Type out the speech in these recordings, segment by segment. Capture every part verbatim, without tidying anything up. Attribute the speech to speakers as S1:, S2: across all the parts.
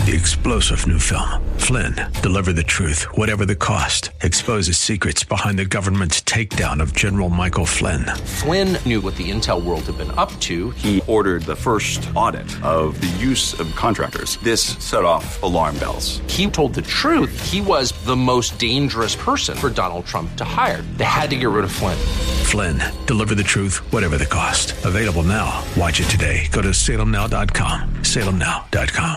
S1: The explosive new film, Flynn, deliver the truth, whatever the cost, exposes secrets behind the government's takedown of General Michael Flynn.
S2: Flynn knew what the intel world had been up to.
S3: He ordered the first audit of the use of contractors. This set off alarm bells.
S2: He told the truth. He was the most dangerous person for Donald Trump to hire. They had to get rid of Flynn.
S1: Flynn, deliver the truth, whatever the cost. Available now. Watch it today. Go to salem now dot com. salem now dot com.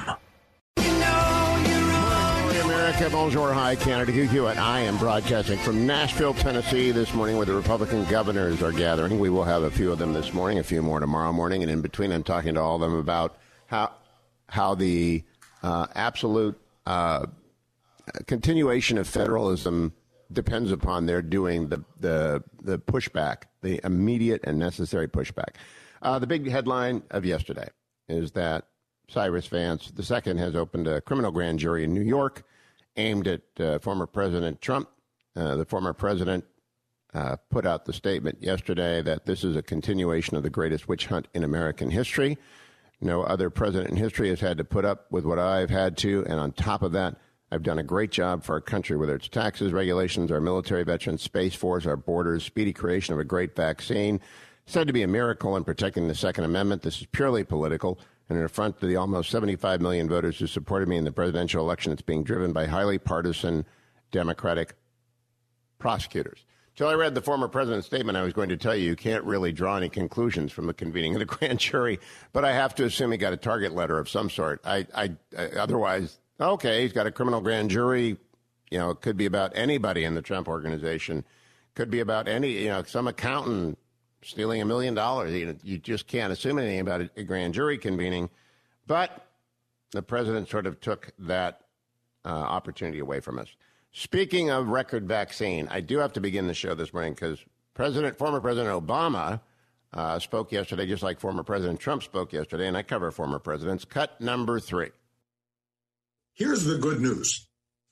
S4: Bonjour, hi, Canada, Hugh Hewitt. I am broadcasting from Nashville, Tennessee this morning, where the Republican governors are gathering. We will have a few of them this morning, a few more tomorrow morning, and in between, I'm talking to all of them about how how the uh, absolute uh, continuation of federalism depends upon their doing the the the pushback, the immediate and necessary pushback. Uh, the big headline of yesterday is that Cyrus Vance the Second has opened a criminal grand jury in New York aimed at uh, former President Trump. Uh, the former president uh, put out the statement yesterday that this is a continuation of the greatest witch hunt in American history. No other president in history has had to put up with what I've had to, and on top of that, I've done a great job for our country, whether it's taxes, regulations, our military veterans, Space Force, our borders, speedy creation of a great vaccine. Said to be a miracle in protecting the Second Amendment. This is purely political. And an affront to the almost seventy-five million voters who supported me in the presidential election, it's being driven by highly partisan Democratic prosecutors. Till I read the former president's statement, I was going to tell you you can't really draw any conclusions from the convening of the grand jury, but I have to assume he got a target letter of some sort. I, I, I otherwise, okay, he's got a criminal grand jury. You know, it could be about anybody in the Trump organization. Could be about any, you know, some accountant stealing a million dollars. You, you just can't assume anything about a, a grand jury convening. But the president sort of took that uh, opportunity away from us. Speaking of record vaccine, I do have to begin the show this morning because President, former President Obama uh, spoke yesterday, just like former President Trump spoke yesterday, and I cover former presidents. Cut number three.
S5: Here's the good news,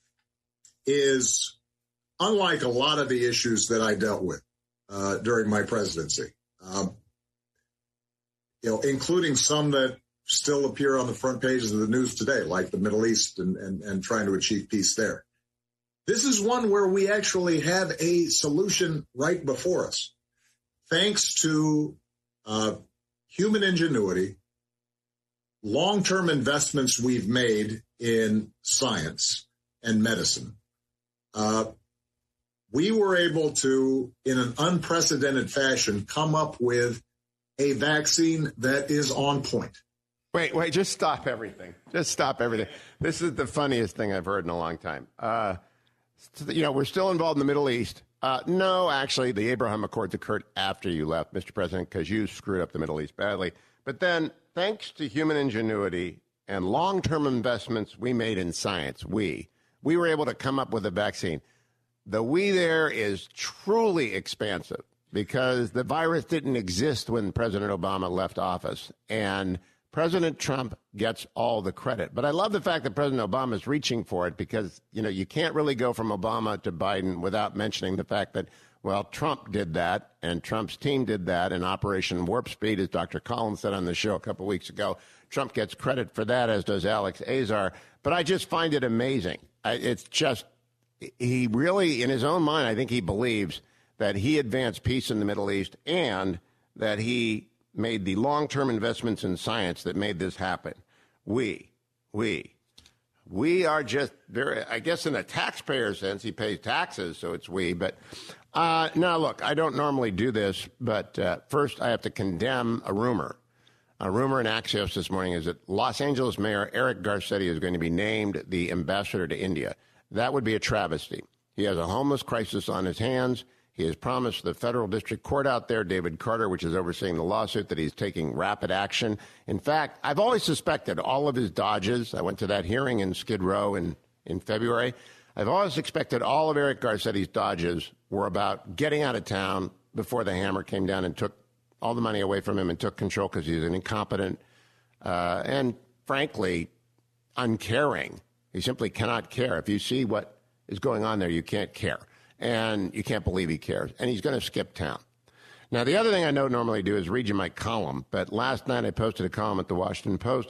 S5: is unlike a lot of the issues that I dealt with, Uh, during my presidency, um, you know, including some that still appear on the front pages of the news today, like the Middle East and, and, and trying to achieve peace there. This is one where we actually have a solution right before us, thanks to uh, human ingenuity, long-term investments we've made in science and medicine. Uh, We were able to, in an unprecedented fashion, come up with a vaccine that is on point.
S4: Wait, wait, just stop everything. Just stop everything. This is the funniest thing I've heard in a long time. Uh, you know, we're still involved in the Middle East. Uh, no, actually, the Abraham Accords occurred after you left, Mister President, because you screwed up the Middle East badly. But then, thanks to human ingenuity and long-term investments we made in science, we, we were able to come up with a vaccine. The we there is truly expansive because the virus didn't exist when President Obama left office, and President Trump gets all the credit. But I love the fact that President Obama is reaching for it because, you know, you can't really go from Obama to Biden without mentioning the fact that, well, Trump did that, and Trump's team did that in Operation Warp Speed, as Doctor Collins said on the show a couple weeks ago. Trump gets credit for that, as does Alex Azar. But I just find it amazing. I, it's just... He really, in his own mind, I think he believes that he advanced peace in the Middle East and that he made the long-term investments in science that made this happen. We, we, we are just very, I guess in a taxpayer sense, he pays taxes, so it's we. But uh, now, look, I don't normally do this, but uh, first I have to condemn a rumor. A rumor in Axios this morning is that Los Angeles Mayor Eric Garcetti is going to be named the ambassador to India. That would be a travesty. He has a homeless crisis on his hands. He has promised the federal district court out there, David Carter, which is overseeing the lawsuit, that he's taking rapid action. In fact, I've always suspected all of his dodges. I went to that hearing in Skid Row in, in February. I've always expected all of Eric Garcetti's dodges were about getting out of town before the hammer came down and took all the money away from him and took control because he's an incompetent uh, and, frankly, uncaring. He simply cannot care. If you see what is going on there, you can't care. And you can't believe he cares. And he's going to skip town. Now, the other thing I don't normally do is read you my column. But last night I posted a column at the Washington Post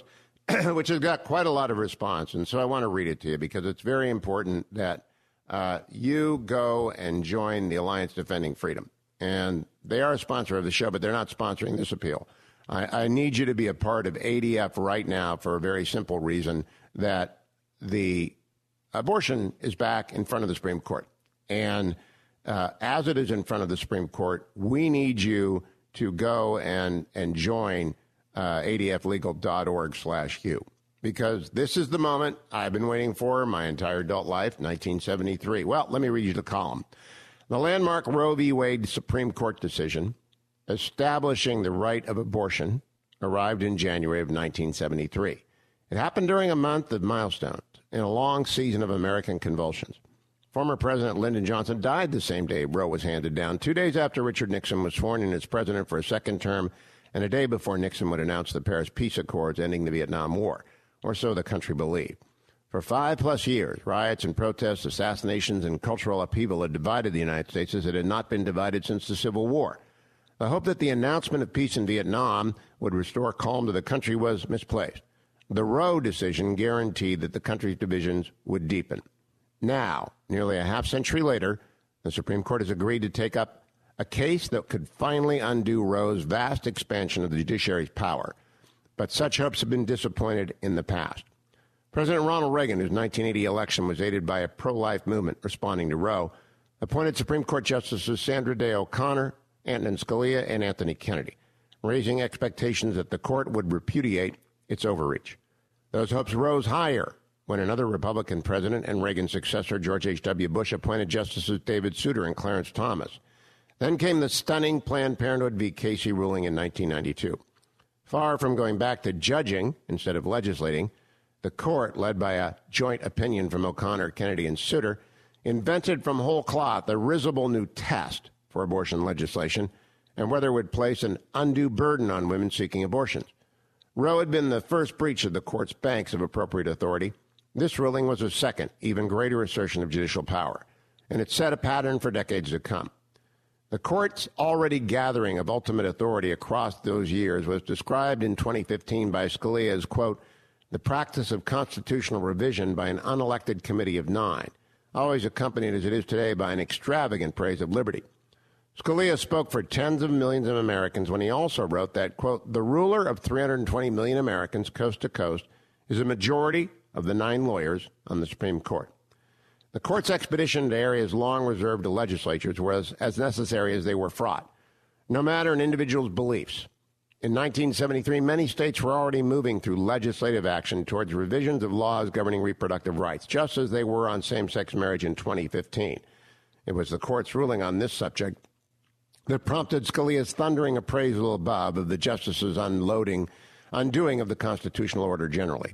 S4: which has got quite a lot of response. And so I want to read it to you because it's very important that uh, you go and join the Alliance Defending Freedom. And they are a sponsor of the show, but they're not sponsoring this appeal. I, I need you to be a part of A D F right now for a very simple reason that the abortion is back in front of the Supreme Court. And uh, as it is in front of the Supreme Court, we need you to go and, and join uh, adflegal.org slash Hugh. Because this is the moment I've been waiting for my entire adult life, nineteen seventy-three. Well, let me read you the column. The landmark Roe v. Wade Supreme Court decision establishing the right of abortion arrived in January of nineteen seventy-three. It happened during a month of milestones in a long season of American convulsions. Former President Lyndon Johnson died the same day Roe was handed down, two days after Richard Nixon was sworn in as president for a second term, and a day before Nixon would announce the Paris Peace Accords ending the Vietnam War, or so the country believed. For five plus years, riots and protests, assassinations, and cultural upheaval had divided the United States as it had not been divided since the Civil War. The hope that the announcement of peace in Vietnam would restore calm to the country was misplaced. The Roe decision guaranteed that the country's divisions would deepen. Now, nearly a half century later, the Supreme Court has agreed to take up a case that could finally undo Roe's vast expansion of the judiciary's power. But such hopes have been disappointed in the past. President Ronald Reagan, whose nineteen eighty election was aided by a pro-life movement responding to Roe, appointed Supreme Court Justices Sandra Day O'Connor, Antonin Scalia, and Anthony Kennedy, raising expectations that the court would repudiate its overreach. Those hopes rose higher when another Republican president and Reagan's successor, George H W. Bush, appointed Justices David Souter and Clarence Thomas. Then came the stunning Planned Parenthood v. Casey ruling in nineteen ninety-two. Far from going back to judging instead of legislating, the court, led by a joint opinion from O'Connor, Kennedy, and Souter, invented from whole cloth a risible new test for abortion legislation and whether it would place an undue burden on women seeking abortions. Roe had been the first breach of the court's banks of appropriate authority. This ruling was a second, even greater assertion of judicial power, and it set a pattern for decades to come. The court's already gathering of ultimate authority across those years was described in twenty fifteen by Scalia as, quote, the practice of constitutional revision by an unelected committee of nine, always accompanied as it is today by an extravagant praise of liberty. Scalia spoke for tens of millions of Americans when he also wrote that, quote, the ruler of three hundred twenty million Americans coast to coast is a majority of the nine lawyers on the Supreme Court. The court's expedition to areas long reserved to legislatures was as necessary as they were fraught, no matter an individual's beliefs. In nineteen seventy-three, many states were already moving through legislative action towards revisions of laws governing reproductive rights, just as they were on same-sex marriage in twenty fifteen. It was the court's ruling on this subject that prompted Scalia's thundering appraisal above of the justices' unloading, undoing of the constitutional order generally.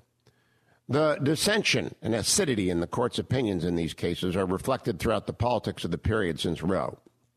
S4: The dissension and acidity in the court's opinions in these cases are reflected throughout the politics of the period since Roe.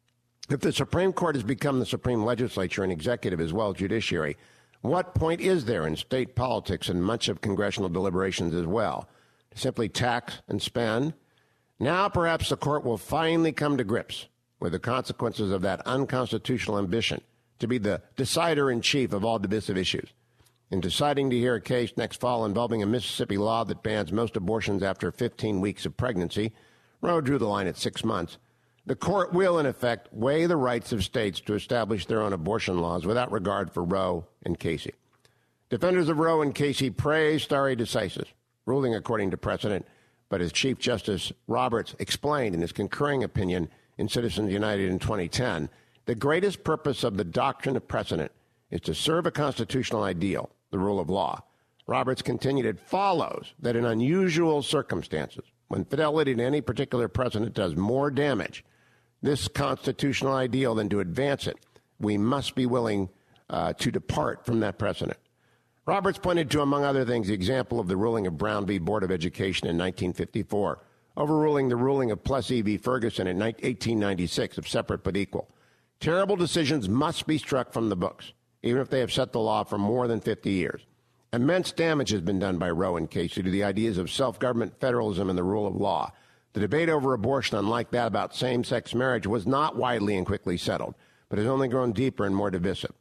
S4: If the Supreme Court has become the supreme legislature and executive as well as judiciary, what point is there in state politics and much of congressional deliberations as well? To simply tax and spend? Now perhaps the court will finally come to grips with the consequences of that unconstitutional ambition to be the decider-in-chief of all divisive issues. In deciding to hear a case next fall involving a Mississippi law that bans most abortions after fifteen weeks of pregnancy, Roe drew the line at six months. The court will, in effect, weigh the rights of states to establish their own abortion laws without regard for Roe and Casey. Defenders of Roe and Casey praise stare decisis, ruling according to precedent, but as Chief Justice Roberts explained in his concurring opinion in Citizens United in twenty ten, the greatest purpose of the doctrine of precedent is to serve a constitutional ideal, the rule of law. Roberts continued, it follows that in unusual circumstances, when fidelity to any particular precedent does more damage this constitutional ideal than to advance it, we must be willing uh, to depart from that precedent. Roberts pointed to, among other things, the example of the ruling of Brown v. Board of Education in nineteen fifty-four, overruling the ruling of Plessy v. Ferguson in eighteen ninety-six of separate but equal. Terrible decisions must be struck from the books, even if they have set the law for more than fifty years. Immense damage has been done by Roe and Casey to the ideas of self-government, federalism, and the rule of law. The debate over abortion, unlike that about same-sex marriage, was not widely and quickly settled, but has only grown deeper and more divisive.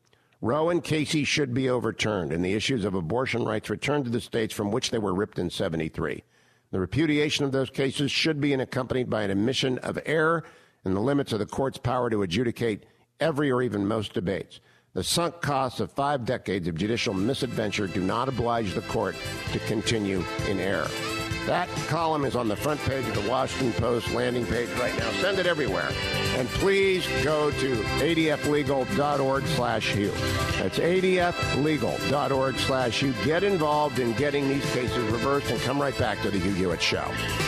S4: Roe and Casey should be overturned and the issues of abortion rights returned to the states from which they were ripped in seventy-three. The repudiation of those cases should be accompanied by an admission of error and the limits of the court's power to adjudicate every or even most debates. The sunk costs of five decades of judicial misadventure do not oblige the court to continue in error. That column is on the front page of the Washington Post landing page right now. Send it everywhere. And please go to adflegal.org slash Hugh. That's adflegal.org slash Hugh. Get involved in getting these cases reversed and come right back to the Hugh Hewitt Show.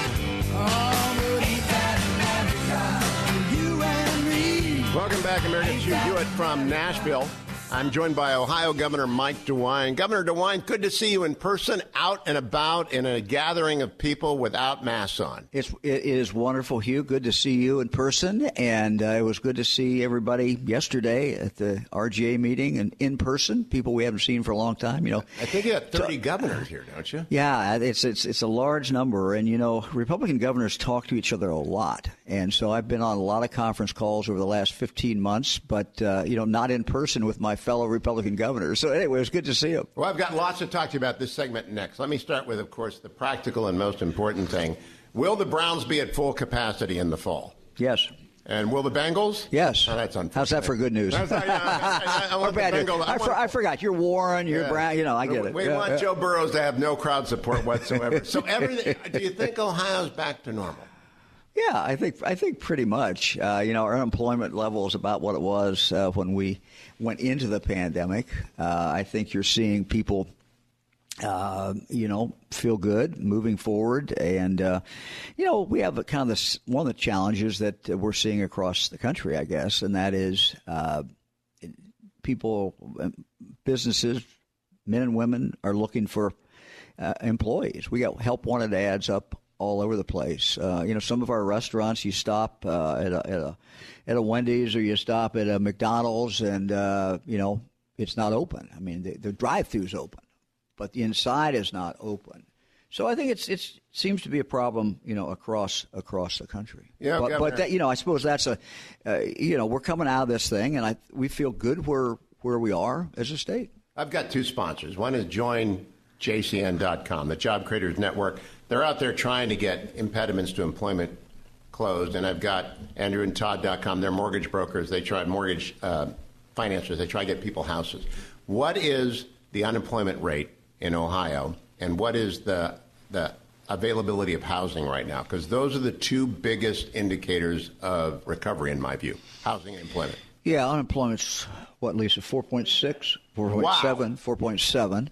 S4: Welcome back, Americans. Hugh Hewitt from Nashville. I'm joined by Ohio Governor Mike DeWine. Governor DeWine, good to see you in person, out and about in a gathering of people without masks on.
S6: It's, it is wonderful, Hugh. Good to see you in person, and uh, it was good to see everybody yesterday at the R G A meeting and in person, people we haven't seen for a long time. You know,
S4: I think you got thirty
S6: so,
S4: governors here, don't you?
S6: Yeah, it's it's it's a large number, and you know, Republican governors talk to each other a lot, and so I've been on a lot of conference calls over the last fifteen months, but uh, you know, not in person with my fellow Republican governors. So anyway, it was good to see him.
S4: Well, I've got lots to talk to you about this segment next. Let me start with, of course, the practical and most important thing. Will the Browns be at full capacity in the fall?
S6: Yes.
S4: And will the Bengals?
S6: Yes.
S4: Oh, that's unfortunate.
S6: How's that for good news?
S4: Not, yeah, I, I, I want the Bengals.
S6: I, I, for, I forgot. You're Warren. You're yeah. Brown. You know, I get
S4: we,
S6: it.
S4: We
S6: yeah,
S4: want
S6: yeah.
S4: Joe Burrows to have no crowd support whatsoever. So everything. Do you think Ohio's back to normal?
S6: Yeah, I think I think pretty much. Uh, you know, our unemployment level is about what it was uh, when we went into the pandemic. Uh, I think you're seeing people, uh, you know, feel good moving forward. And, uh, you know, we have a kind of this, one of the challenges that we're seeing across the country, I guess, and that is uh, people, businesses, men and women are looking for uh, employees. We got help wanted ads up all over the place. Uh, you know, some of our restaurants, you stop uh, at, a, at a at a Wendy's or you stop at a McDonald's, and uh, you know it's not open. I mean, the, the drive-thru's open, but the inside is not open. So I think it's it's seems to be a problem, you know, across across the country.
S4: Yeah,
S6: but, but that, you know, I suppose that's a, uh, you know, we're coming out of this thing, and I we feel good where where we are as a state.
S4: I've got two sponsors. One is join J C N dot com, the Job Creators Network. They're out there trying to get impediments to employment closed. And I've got Andrew and Todd dot com. They're mortgage brokers. They try mortgage uh, financiers. They try to get people houses. What is the unemployment rate in Ohio, and what is the the availability of housing right now? Because those are the two biggest indicators of recovery, in my view, housing and employment.
S6: Yeah, unemployment's, what, Lisa, four point six, four point seven, wow. four point seven.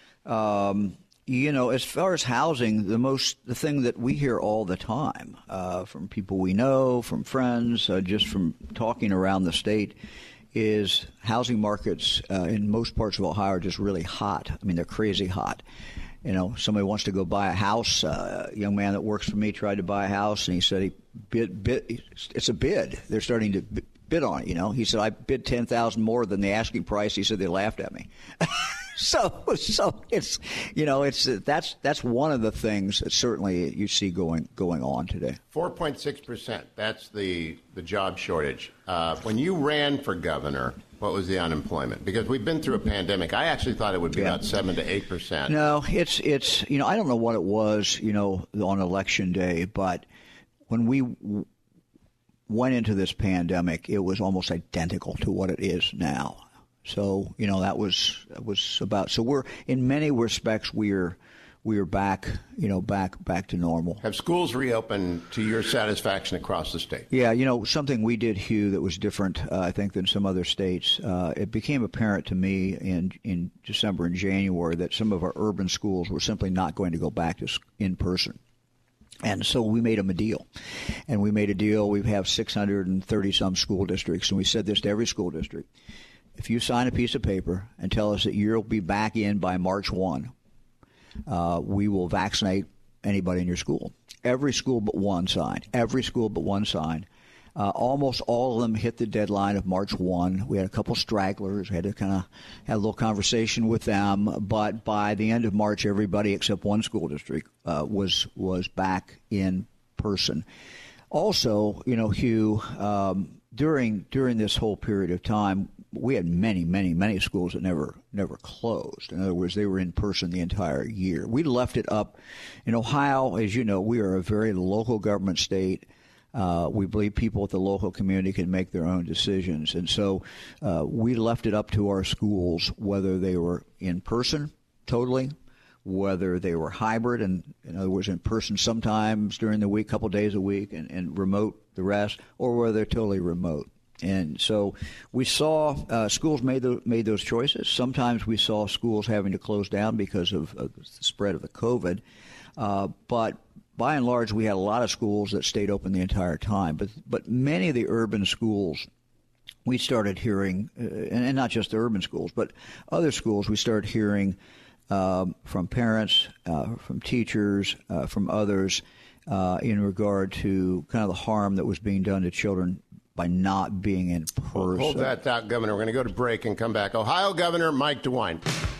S6: Um, you know, as far as housing, the most the thing that we hear all the time uh, from people we know, from friends, uh, just from talking around the state, is housing markets uh, in most parts of Ohio are just really hot. I mean, they're crazy hot. You know, somebody wants to go buy a house. Uh, a young man that works for me tried to buy a house, and he said he bid, bid it's a bid. They're starting to bid on it, you know. He said, I bid ten thousand dollars more than the asking price. He said they laughed at me. So, so it's, you know, it's that's that's one of the things that certainly you see going going on today.
S4: four point six percent. That's the the job shortage. Uh, when you ran for governor, what was the unemployment? Because we've been through a pandemic. I actually thought it would be yeah. about seven to eight percent.
S6: No, it's it's you know I don't know what it was, you know, on election day, but when we w- went into this pandemic, it was almost identical to what it is now. So, you know, that was that was about. So we're in many respects we're we're back, you know, back back to normal.
S4: Have schools reopened to your satisfaction across the state?
S6: Yeah, you know, something we did, Hugh, that was different, uh, I think, than some other states. Uh, it became apparent to me in in December and January that some of our urban schools were simply not going to go back to in person. And so we made them a deal. And we made a deal. We have six hundred thirty some school districts, and we said this to every school district. If you sign a piece of paper and tell us that you'll be back in by March first, uh, we will vaccinate anybody in your school. Every school but one signed. Every school but one signed. Uh, almost all of them hit the deadline of March first. We had a couple stragglers. We had to kind of have a little conversation with them. But by the end of March, everybody except one school district uh, was was back in person. Also, you know, Hugh, um, during during this whole period of time, we had many, many, many schools that never never closed. In other words, they were in person the entire year. We left it up. In Ohio, as you know, we are a very local government state. Uh, we believe people at the local community can make their own decisions. And so uh, we left it up to our schools, whether they were in person totally, whether they were hybrid, and in other words, in person sometimes during the week, a couple days a week, and, and remote the rest, or whether they're totally remote. And so we saw uh, schools made the, made those choices. Sometimes we saw schools having to close down because of, of the spread of the COVID. Uh, but by and large, we had a lot of schools that stayed open the entire time. But but many of the urban schools, we started hearing, uh, and, and not just the urban schools, but other schools, we started hearing um, from parents, uh, from teachers, uh, from others uh, in regard to kind of the harm that was being done to children by not being in person.
S4: Hold that thought, Governor. We're going to go to break and come back. Ohio Governor Mike DeWine.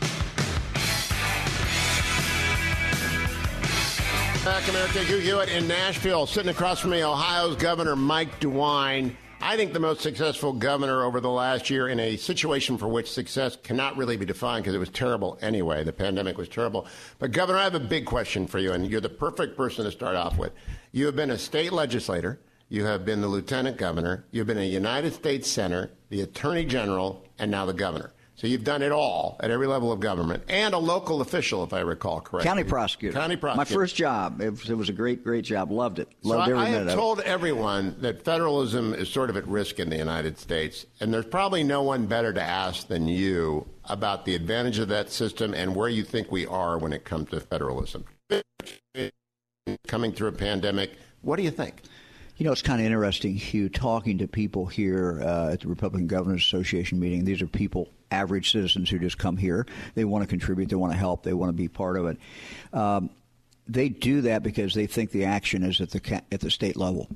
S4: Back, America. Hugh Hewitt in Nashville. Sitting across from me, Ohio's Governor Mike DeWine. I think the most successful governor over the last year in a situation for which success cannot really be defined because it was terrible anyway. The pandemic was terrible. But, Governor, I have a big question for you, and you're the perfect person to start off with. You have been a state legislator. You have been the lieutenant governor. You've been a United States senator, the attorney general, and now the governor. So you've done it all at every level of government, and a local official, if I recall correctly.
S6: County prosecutor.
S4: County prosecutor.
S6: My first job. It was, it was a great, great job. Loved it. Loved
S4: so
S6: every
S4: I, I
S6: minute
S4: have
S6: of
S4: told
S6: it.
S4: everyone that federalism is sort of at risk in the United States, and there's probably no one better to ask than you about the advantage of that system and where you think we are when it comes to federalism. Coming through a pandemic, what do you think?
S6: You know, it's kind of interesting, Hugh, talking to people here uh, at the Republican Governors Association meeting. These are people, average citizens who just come here. They want to contribute. They want to help. They want to be part of it. Um, they do that because they think the action is at the at the state level.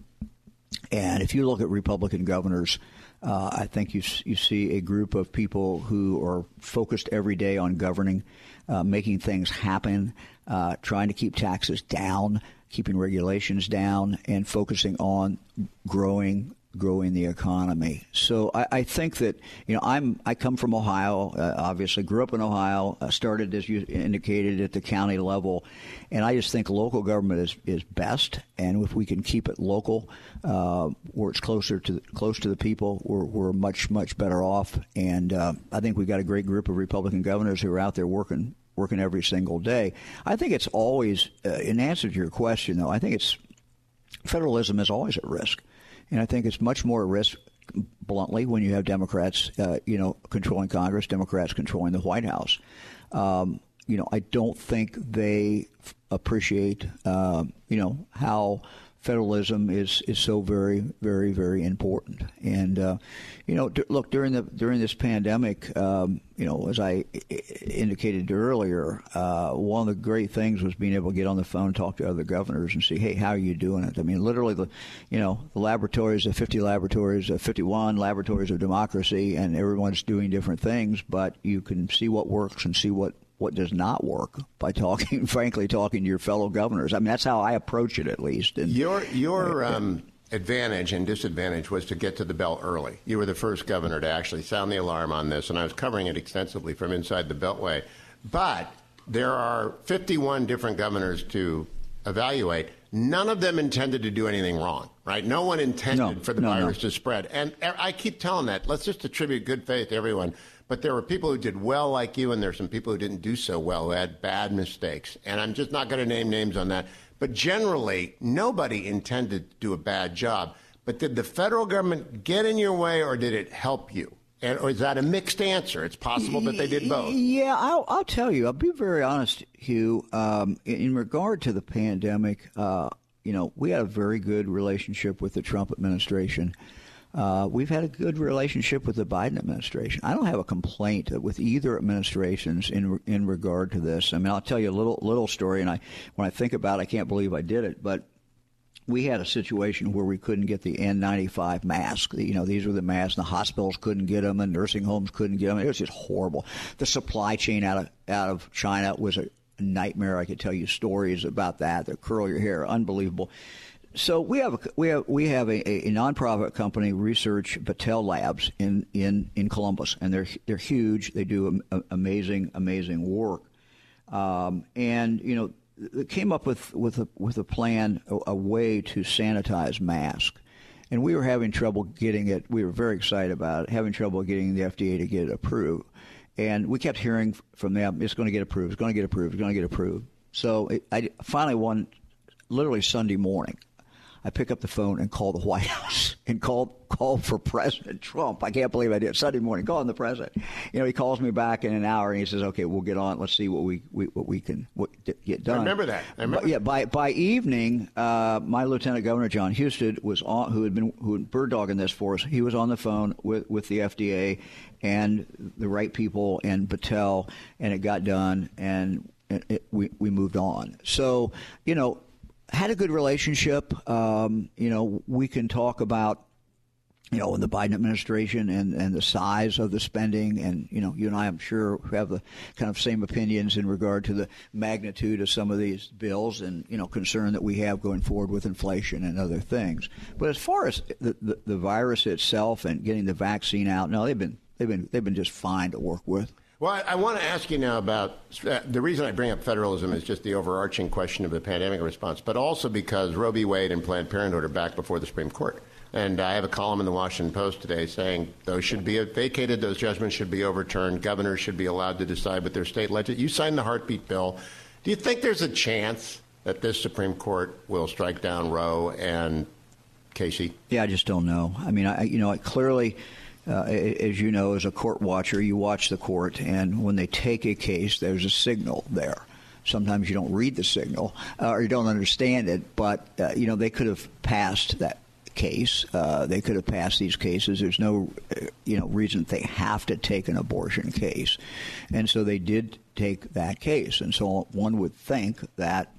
S6: And if you look at Republican governors, uh, I think you you see a group of people who are focused every day on governing, uh, making things happen, uh, trying to keep taxes down, keeping regulations down, and focusing on growing growing the economy. So I, I think that, you know, I'm I come from Ohio, uh, obviously grew up in Ohio, uh, started, as you indicated, at the county level, and I just think local government is, is best. And if we can keep it local, uh, where it's closer to close to the people, we're, we're much much better off. And uh, I think we've got a great group of Republican governors who are out there working. working every single day. I think it's always, uh, in answer to your question, though, I think it's federalism is always at risk. And I think it's much more at risk, bluntly, when you have Democrats, uh, you know, controlling Congress, Democrats controlling the White House. Um, you know, I don't think they f- appreciate, uh, you know, how federalism is, is so very, very, very important. And, uh, you know, d- look, during the during this pandemic, um, you know, as I I- indicated earlier, uh, one of the great things was being able to get on the phone and talk to other governors and see, hey, how are you doing it? I mean, literally, the, you know, the laboratories, the fifty laboratories, uh, fifty-one laboratories of democracy, and everyone's doing different things, but you can see what works and see what what does not work by talking, frankly, talking to your fellow governors. I mean, that's how I approach it, at least. And
S4: your your um, advantage and disadvantage was to get to the bell early. You were the first governor to actually sound the alarm on this, and I was covering it extensively from inside the Beltway. But there are fifty-one different governors to evaluate. None of them intended to do anything wrong, right? No one intended
S6: no,
S4: for the
S6: no,
S4: virus
S6: no.
S4: to spread. And I keep telling that. Let's just attribute good faith to everyone. But there were people who did well like you, and there are some people who didn't do so well, who had bad mistakes. And I'm just not going to name names on that. But generally, nobody intended to do a bad job. But did the federal government get in your way, or did it help you? And, or is that a mixed answer? It's possible that they did both.
S6: Yeah, I'll, I'll tell you. I'll be very honest, Hugh. Um, in, in regard to the pandemic, uh, you know, we had a very good relationship with the Trump administration. Uh, we've had a good relationship with the Biden administration. I don't have a complaint with either administrations in in regard to this. I mean, I'll tell you a little little story, and I when I think about it, I can't believe I did it, but we had a situation where we couldn't get the N ninety-five mask. You know, these were the masks, and the hospitals couldn't get them, and nursing homes couldn't get them. It was just horrible. The supply chain out of out of China was a nightmare. I could tell you stories about that. The curl your hair, unbelievable. So we have a, we have we have a, a nonprofit company, Research Battelle Labs, in, in, in Columbus, and they're they're huge. They do a, a, amazing amazing work, um, and you know, they came up with with a with a plan, a, a way to sanitize masks, and we were having trouble getting it. We were very excited about it, having trouble getting the F D A to get it approved, and we kept hearing from them, it's going to get approved, it's going to get approved, it's going to get approved. So it, I finally one, literally Sunday morning, I pick up the phone and call the White House and call call for President Trump. I can't believe I did. Sunday morning, calling the president. You know, he calls me back in an hour and he says, "Okay, we'll get on. Let's see what we, we what we can what, get done."
S4: I remember that. I remember.
S6: But, yeah, by by evening, uh, my Lieutenant Governor John Husted was on, who had been who had bird dogging this for us. He was on the phone with with the F D A and the right people and Battelle, and it got done, and it, it, we we moved on. So, you know. Had a good relationship. Um, you know, we can talk about, you know, the Biden administration and, and the size of the spending. And, you know, you and I, I'm sure, have the kind of same opinions in regard to the magnitude of some of these bills and, you know, concern that we have going forward with inflation and other things. But as far as the, the, the virus itself and getting the vaccine out, no, they've been they've been they've been just fine to work with.
S4: Well, I, I want to ask you now about uh, the reason I bring up federalism is just the overarching question of the pandemic response, but also because Roe v. Wade and Planned Parenthood are back before the Supreme Court. And I have a column in the Washington Post today saying those should be vacated, those judgments should be overturned, governors should be allowed to decide with their state legislature. You signed the heartbeat bill. Do you think there's a chance that this Supreme Court will strike down Roe and Casey?
S6: Yeah, I just don't know. I mean, I, you know, I clearly... Uh, as you know, as a court watcher, you watch the court, and when they take a case, there's a signal there. Sometimes you don't read the signal uh, or you don't understand it, but, uh, you know, they could have passed that case. Uh, they could have passed these cases. There's no, uh, you know, reason they have to take an abortion case. And so they did take that case. And so one would think that,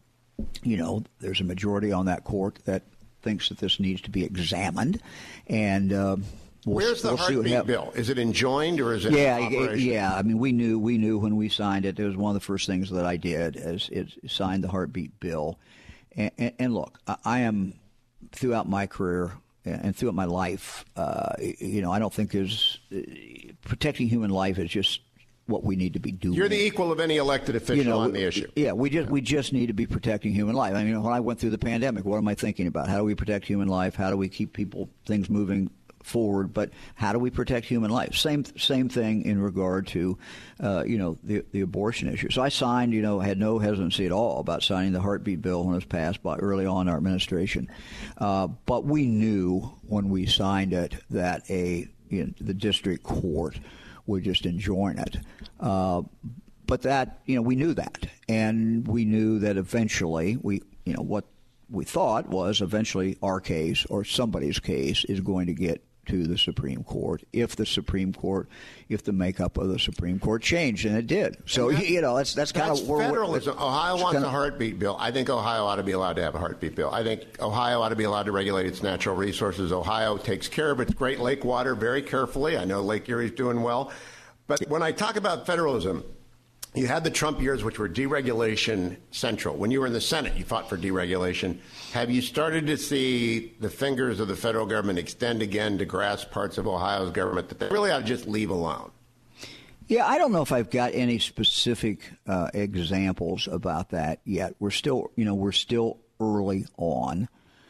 S6: you know, there's a majority on that court that thinks that this needs to be examined. And, uh, We'll,
S4: Where's the
S6: we'll
S4: heartbeat bill? Is it enjoined or is it
S6: yeah,
S4: in operation?
S6: Yeah, I mean, we knew we knew when we signed it. It was one of the first things that I did, is it signed the heartbeat bill. And, and, and look, I, I am throughout my career and throughout my life. Uh, you know, I don't think there's uh, protecting human life is just what we need to be doing.
S4: You're the equal of any elected official
S6: you know,
S4: on the issue.
S6: Yeah, we just we just need to be protecting human life. I mean, when I went through the pandemic, what am I thinking about? How do we protect human life? How do we keep people things moving forward, but how do we protect human life? Same same thing in regard to, uh, you know, the the abortion issue. So I signed, you know, had no hesitancy at all about signing the heartbeat bill when it was passed by early on in our administration. Uh, but we knew when we signed it that a you know, the district court would just enjoin it. Uh, but that, you know, we knew that, and we knew that eventually we, you know, what we thought was eventually our case or somebody's case is going to get to the Supreme Court if the Supreme Court, if the makeup of the Supreme Court changed, and it did. So, you know, that's that's kind
S4: that's
S6: of where
S4: federalism.
S6: We're,
S4: Ohio wants
S6: kinda,
S4: a heartbeat bill. I think Ohio ought to be allowed to have a heartbeat bill. I think Ohio ought to be allowed to regulate its natural resources. Ohio takes care of its Great Lake water very carefully. I know Lake Erie's doing well. But when I talk about federalism, you had the Trump years, which were deregulation central. When you were in the Senate, you fought for deregulation. Have you started to see the fingers of the federal government extend again to grasp parts of Ohio's government that they really ought to just leave alone?
S6: Yeah, I don't know if I've got any specific uh, examples about that yet. We're still, you know, we're still early on.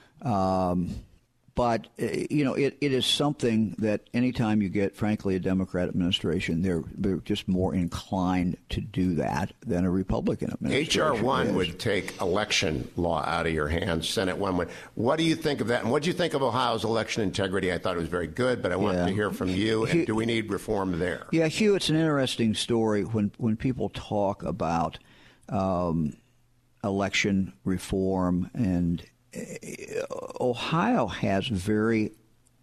S6: Um, But, you know, it, it is something that anytime you get, frankly, a Democrat administration, they're, they're just more inclined to do that than a Republican administration.
S4: H R one
S6: is.
S4: would take election law out of your hands. Senate one would. What do you think of that? And what do you think of Ohio's election integrity? I thought it was very good, but I wanted
S6: yeah.
S4: to hear from you. And do we need reform there?
S6: Yeah, Hugh, it's an interesting story when, when people talk about um, election reform, and Ohio has very,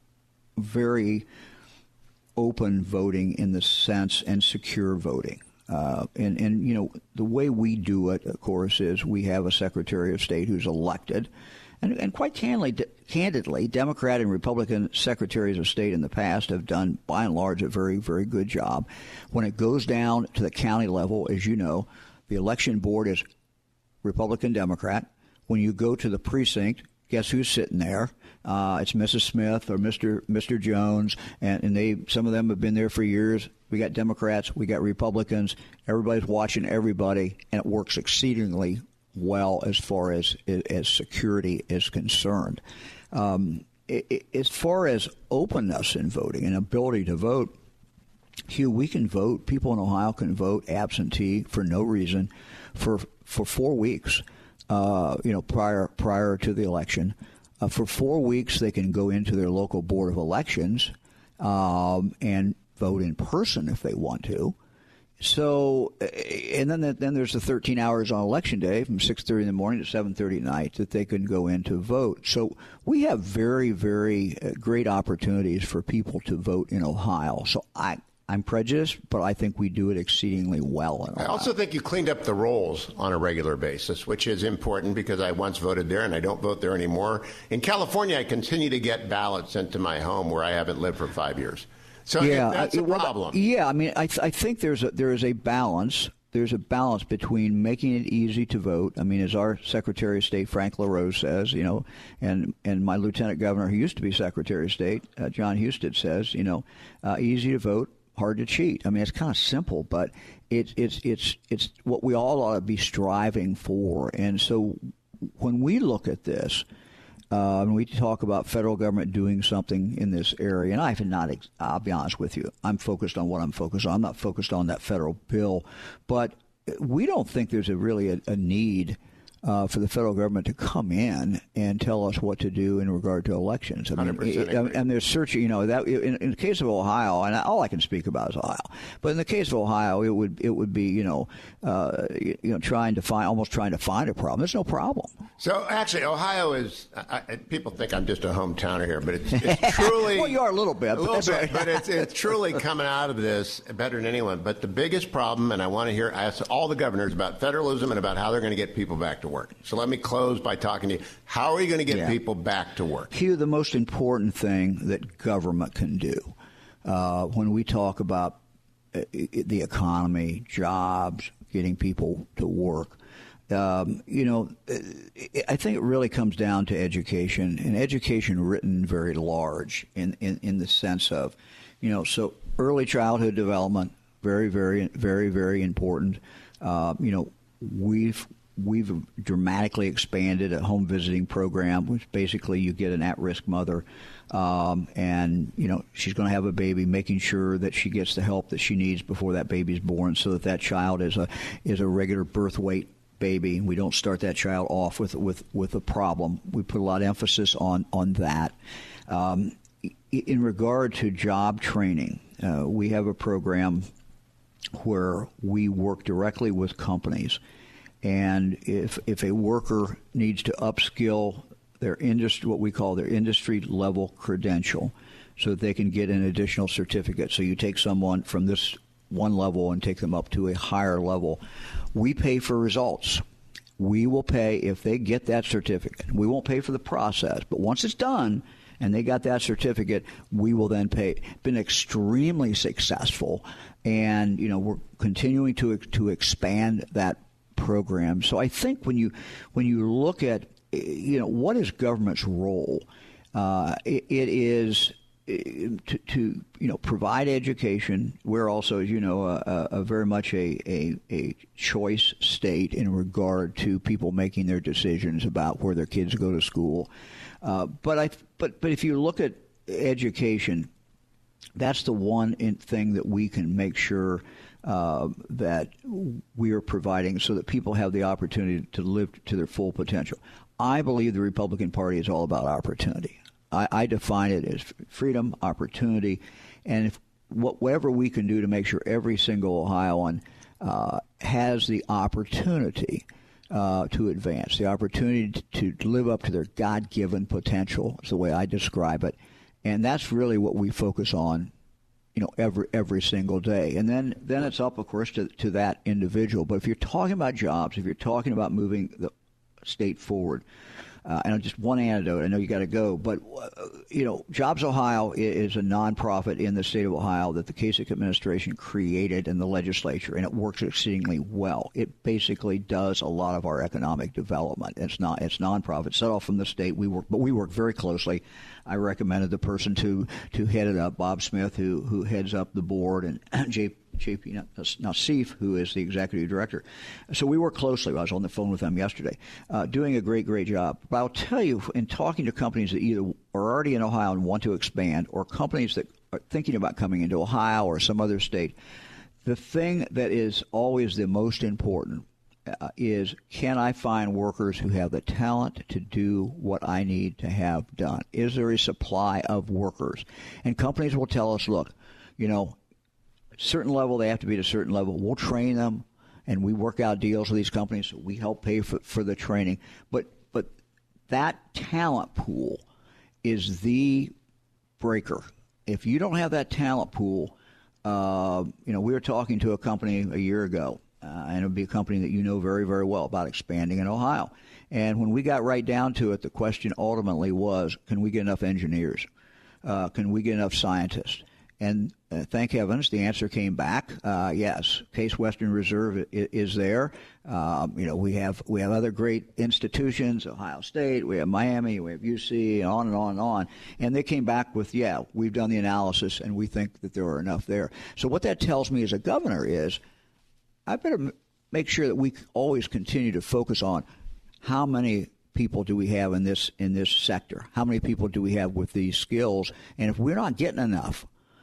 S6: very open voting in the sense, and secure voting. Uh, and, and, you know, the way we do it, of course, is we have a Secretary of State who's elected. And, and quite candidly, candidly, Democrat and Republican secretaries of state in the past have done, by and large, a very, very good job. When it goes down to the county level, as you know, the election board is Republican, Democrat. When you go to the precinct, guess who's sitting there? Uh, it's Missus Smith or Mister Mister Jones, and, and they some of them have been there for years. We got Democrats, we got Republicans. Everybody's watching everybody, and it works exceedingly well as far as as security is concerned. Um, it, it, as far as openness in voting and ability to vote, Hugh, we can vote. People in Ohio can vote absentee for no reason for for four weeks. Uh, you know, prior prior to the election, uh, for four weeks they can go into their local board of elections um, and vote in person if they want to. So, and then then there's the thirteen hours on election day from six thirty in the morning to seven thirty at night that they can go in to vote. So we have very, very great opportunities for people to vote in Ohio. So I. I'm prejudiced, but I think we do it exceedingly well. In Ohio.
S4: I also think you cleaned up the rolls on a regular basis, which is important because I once voted there and I don't vote there anymore. In California, I continue to get ballots sent to my home where I haven't lived for five years. So
S6: yeah,
S4: that's a problem.
S6: Yeah, I mean, I, th- I think there's a, there is a balance. There's a balance between making it easy to vote. I mean, as our Secretary of State, Frank LaRose, says, you know, and, and my Lieutenant Governor, who used to be Secretary of State, uh, John Husted, says, you know, uh, easy to vote, hard to cheat. I mean, it's kind of simple, but it's it's it's it's what we all ought to be striving for. And so, when we look at this, uh, and we talk about federal government doing something in this area, and I have not. I'll be honest with you. I'm focused on what I'm focused on. I'm not focused on that federal bill, but we don't think there's a really a, a need. Uh, for the federal government to come in and tell us what to do in regard to elections. I mean, it, and they're searching, you know, that in, in the case of Ohio, and all I can speak about is Ohio, but in the case of Ohio, it would it would be, you know, uh, you know, trying to find, almost trying to find a problem. There's no problem.
S4: So actually, Ohio is. I, I, people think I'm just a hometowner here, but it's, it's truly.
S6: Well, you are a little bit,
S4: a little bit, but it's, it's truly coming out of this better than anyone. But the biggest problem, and I want to hear ask all the governors about federalism and about how they're going to get people back to work. So let me close by talking to you. How are you going to get
S6: yeah.
S4: people back to work?
S6: Hugh, the most important thing that government can do uh, when we talk about uh, the economy, jobs, getting people to work, um, you know, I think it really comes down to education, and education written very large in, in, in the sense of, you know, so early childhood development, very, very, very, very important. Uh, you know, we've We've dramatically expanded a home visiting program, which basically you get an at-risk mother, um, and you know she's going to have a baby, making sure that she gets the help that she needs before that baby's born, so that that child is a is a regular birth weight baby. We don't start that child off with with with a problem. We put a lot of emphasis on on that. Um, in regard to job training, uh, we have a program where we work directly with companies. And if if a worker needs to upskill their industry, what we call their industry level credential, so that they can get an additional certificate. So you take someone from this one level and take them up to a higher level. We pay for results. We will pay if they get that certificate. We won't pay for the process, but once it's done and they got that certificate, we will then pay. Been extremely successful, and you know we're continuing to to expand that program. So I think when you when you look at, you know, what is government's role, uh, it, it is to, to you know provide education. We're also, as you know, a, a very much a, a a choice state in regard to people making their decisions about where their kids go to school. Uh, but I but but if you look at education, that's the one in, thing that we can make sure Uh, that we are providing so that people have the opportunity to live to their full potential. I believe the Republican Party is all about opportunity. I, I define it as freedom, opportunity, and if whatever we can do to make sure every single Ohioan uh, has the opportunity uh, to advance, the opportunity to, to live up to their God-given potential, is the way I describe it, and that's really what we focus on. You know, every every single day, and then then it's up, of course, to to that individual. But if you're talking about jobs, if you're talking about moving the state forward, Uh, and just one anecdote. I know you got to go, but uh, you know, Jobs Ohio is a nonprofit in the state of Ohio that the Kasich administration created in the legislature, and it works exceedingly well. It basically does a lot of our economic development. It's not it's nonprofit, set off from the state. We work, but we work very closely. I recommended the person to to head it up, Bob Smith, who who heads up the board, and J. J P Nassif, who is the executive director. So we work closely. I was on the phone with them yesterday, uh, doing a great, great job. But I'll tell you, in talking to companies that either are already in Ohio and want to expand, or companies that are thinking about coming into Ohio or some other state, the thing that is always the most important uh, is, can I find workers who have the talent to do what I need to have done? Is there a supply of workers? And companies will tell us, look, you know, certain level, they have to be at a certain level. We'll train them, and we work out deals with these companies. So we help pay for, for the training. But but that talent pool is the breaker. If you don't have that talent pool, uh, you know, we were talking to a company a year ago, uh, and it would be a company that you know very, very well, about expanding in Ohio. And when we got right down to it, the question ultimately was, can we get enough engineers? Uh, can we get enough scientists? And uh, thank heavens, the answer came back. Uh, yes, Case Western Reserve is, is there. Um, you know, we have we have other great institutions, Ohio State, we have Miami, we have U C, and on and on and on. And they came back with, yeah, we've done the analysis, and we think that there are enough there. So what that tells me as a governor is, I better m- make sure that we always continue to focus on how many people do we have in this in this sector? How many people do we have with these skills? And if we're not getting enough,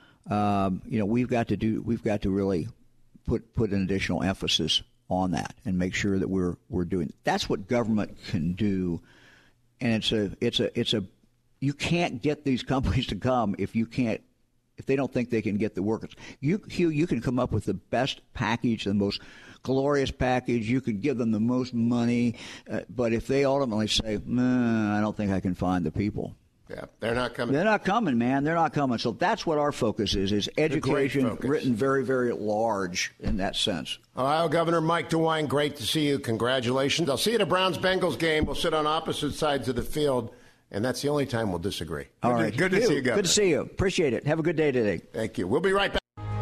S6: Um, you know, we've got to do. We've got to really put put an additional emphasis on that and make sure that we're we're doing. That's what government can do, and it's a it's a it's a. You can't get these companies to come if you can't if they don't think they can get the workers. You Hugh, you can come up with the best package, the most glorious package. You could give them the most money, uh, but if they ultimately say, nah, I don't think I can find the people.
S4: Yeah, they're not coming.
S6: They're not coming, man. They're not coming. So that's what our focus is, is education written very, very large in that sense.
S4: Ohio Governor Mike DeWine, great to see you. Congratulations. I'll see you at a Browns-Bengals game. We'll sit on opposite sides of the field, and that's the only time we'll disagree.
S6: All
S4: good
S6: right.
S4: To, good to
S6: you.
S4: see you, Governor.
S6: Good to see you. Appreciate it. Have a good day today.
S4: Thank you. We'll be right back.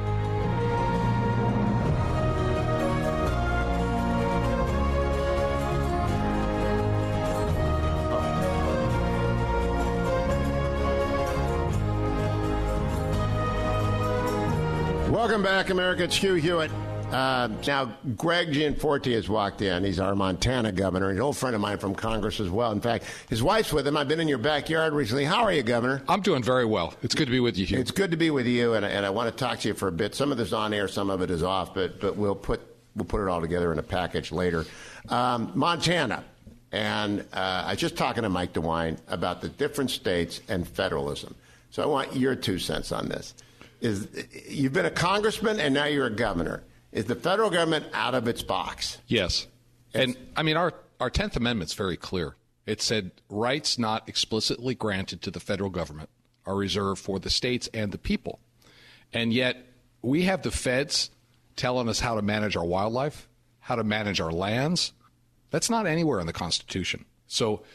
S4: Welcome back, America. It's Hugh Hewitt. Uh, now, Greg Gianforte has walked in. He's our Montana governor, an old friend of mine from Congress as well. In fact, his wife's with him. I've been in your backyard recently. How are you, Governor?
S7: I'm doing very well. It's good to be with you, Hugh.
S4: It's good to be with you, and, and I want to talk to you for a bit. Some of this is on air, some of it is off, but but we'll put we'll put it all together in a package later. Um, Montana, and uh, I was just talking to Mike DeWine about the different states and federalism. So I want your two cents on this. Is you've been a congressman and now you're a governor. Is the federal government out of its box?
S7: Yes.
S4: It's,
S7: and, I mean, our, our tenth Amendment's very clear. It said rights not explicitly granted to the federal government are reserved for the states and the people. And yet we have the feds telling us how to manage our wildlife, how to manage our lands. That's not anywhere in the Constitution. So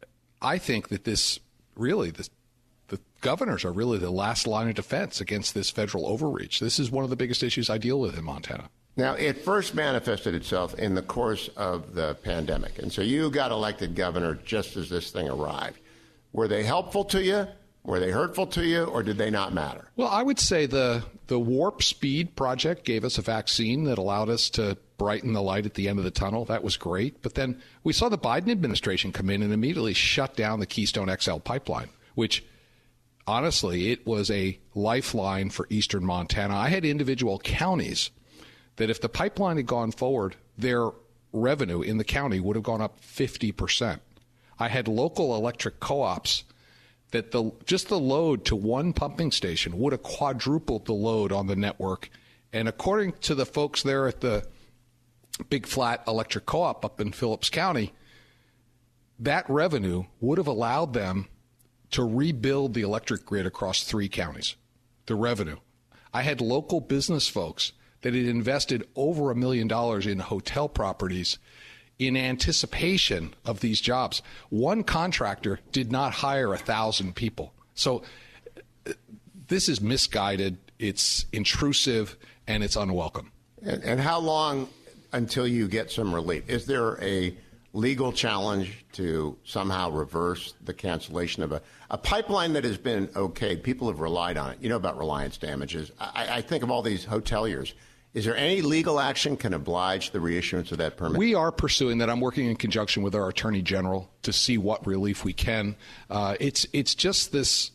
S7: I think that this really, this the governors are really the last line of defense against this federal overreach. This is one of the biggest issues I deal with in Montana.
S4: Now, it first manifested itself in the course of the pandemic. And so you got elected governor just as this thing arrived. Were they helpful to you? Were they hurtful to you? Or did they not matter?
S7: Well, I would say the, the Warp Speed project gave us a vaccine that allowed us to brighten the light at the end of the tunnel. That was great. But then we saw the Biden administration come in and immediately shut down the Keystone X L pipeline, which honestly, it was a lifeline for eastern Montana. I had individual counties that if the pipeline had gone forward, their revenue in the county would have gone up fifty percent. I had local electric co-ops that the just the load to one pumping station would have quadrupled the load on the network. And according to the folks there at the Big Flat Electric Co-op up in Phillips County, that revenue would have allowed them to rebuild the electric grid across three counties, the revenue. I had local business folks that had invested over a million dollars in hotel properties in anticipation of these jobs. One contractor did not hire a thousand people. So this is misguided, it's intrusive, and it's unwelcome.
S4: And, and how long until you get some relief? Is there a legal challenge to somehow reverse the cancellation of a, a pipeline that has been okayed? People have relied on it. You know about reliance damages. I, I think of all these hoteliers. Is there any legal action can oblige the reissuance of that permit?
S7: We are pursuing that. I'm working in conjunction with our Attorney General to see what relief we can. Uh, it's it's just this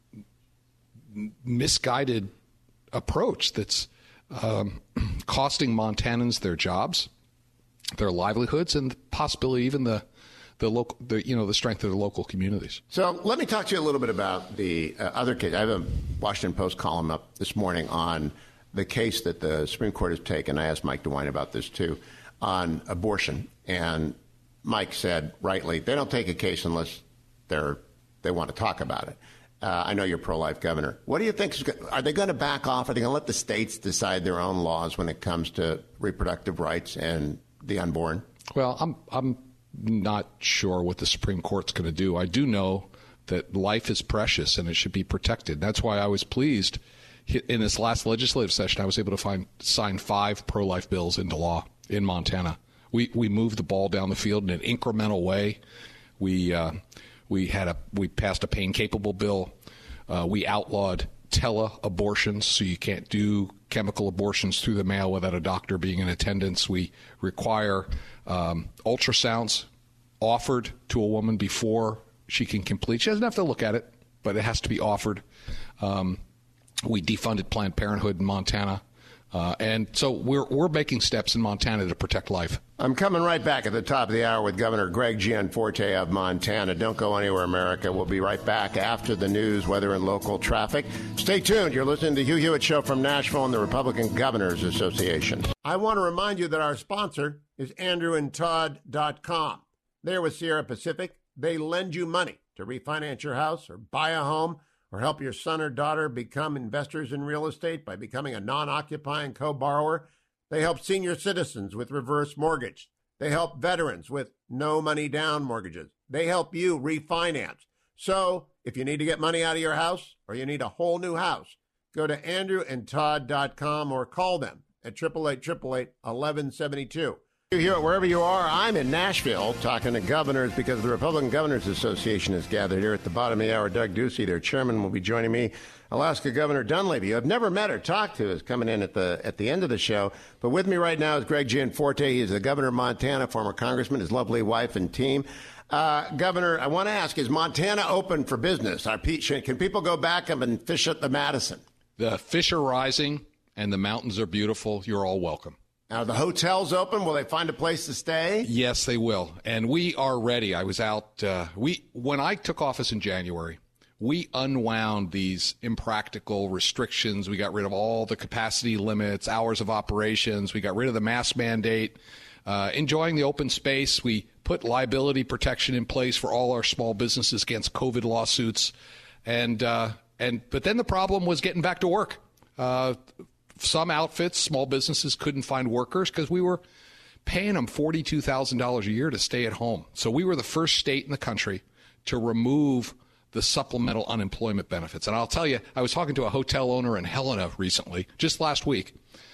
S7: misguided approach that's um, costing Montanans their jobs, their livelihoods, and possibly even the the local, the, you know, the strength of the local communities.
S4: So let me talk to you a little bit about the uh, other case. I have a Washington Post column up this morning on the case that the Supreme Court has taken. I asked Mike DeWine about this too, on abortion, and Mike said rightly, they don't take a case unless they're they want to talk about it. Uh, I know you're pro-life governor. What do you think? Is, are they going to back off? Are they going to let the states decide their own laws when it comes to reproductive rights and the unborn?
S7: Well, I'm I'm not sure what the Supreme Court's going to do. I do know that life is precious and it should be protected. That's why I was pleased in this last legislative session. I was able to find sign five pro-life bills into law in Montana. We we moved the ball down the field in an incremental way. We uh, we had a we passed a pain-capable bill. Uh, we outlawed tele-abortions, so you can't do chemical abortions through the mail without a doctor being in attendance. We require um, ultrasounds offered to a woman before she can complete. She doesn't have to look at it, but it has to be offered. Um, we defunded Planned Parenthood in Montana. Uh, and so we're we're making steps in Montana to protect life.
S4: I'm coming right back at the top of the hour with Governor Greg Gianforte of Montana. Don't go anywhere, America. We'll be right back after the news, weather, and local traffic. Stay tuned. You're listening to Hugh Hewitt Show from Nashville and the Republican Governors Association. I want to remind you that our sponsor is andrew and todd dot com. They're with Sierra Pacific. They lend you money to refinance your house or buy a home, or help your son or daughter become investors in real estate by becoming a non-occupying co-borrower. They help senior citizens with reverse mortgage. They help veterans with no money down mortgages. They help you refinance. So if you need to get money out of your house or you need a whole new house, go to andrew and todd dot com or call them at eight eight eight, eight eight eight, one one seven two. You hear it wherever you are. I'm in Nashville talking to governors because the Republican Governors Association is gathered here at the bottom of the hour. Doug Ducey, their chairman, will be joining me. Alaska Governor Dunleavy, who I've never met or talked to, is coming in at the at the end of the show. But with me right now is Greg Gianforte. He is the governor of Montana, former congressman, his lovely wife and team. Uh, Governor, I want to ask, is Montana open for business? Are, can people go back up and fish at the Madison?
S7: The fish are rising and the mountains are beautiful. You're all welcome.
S4: Are the hotels open? Will they find a place to stay?
S7: Yes, they will. And we are ready. I was out. Uh, we when I took office in January, we unwound these impractical restrictions. We got rid of all the capacity limits, hours of operations. We got rid of the mask mandate. Uh, enjoying the open space. We put liability protection in place for all our small businesses against COVID lawsuits. And uh, and but then the problem was getting back to work. Uh, Some outfits, small businesses, couldn't find workers because we were paying them forty-two thousand dollars a year to stay at home. So we were the first state in the country to remove the supplemental unemployment benefits. And I'll tell you, I was talking to a hotel owner in Helena recently, just last week,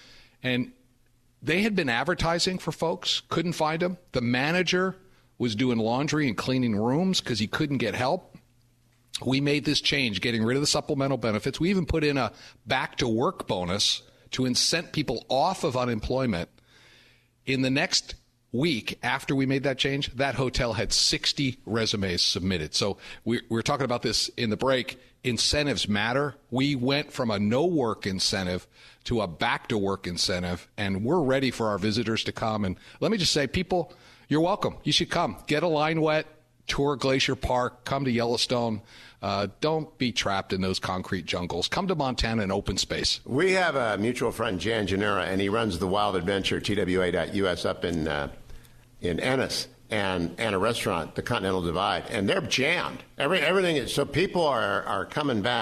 S7: and they had been advertising for folks, couldn't find them. The manager was doing laundry and cleaning rooms because he couldn't get help. We made this change, getting rid of the supplemental benefits. We even put in a back-to-work bonus to incent people off of unemployment. In the next week after we made that change, that hotel had sixty resumes submitted. So we, we were talking about this in the break. Incentives matter. We went from a no-work incentive to a back-to-work incentive, and we're ready for our visitors to come. And let me just say, people, you're welcome. You should come. Get a line wet. Tour Glacier Park, come to Yellowstone. Uh, don't be trapped in those concrete jungles. Come to Montana in open space.
S4: We have a mutual friend, Jan Genera, and he runs the Wild Adventure, T W A dot U S, up in uh, in Ennis, and, and a restaurant, the Continental Divide, and they're jammed. Every Everything is, so people are, are coming back.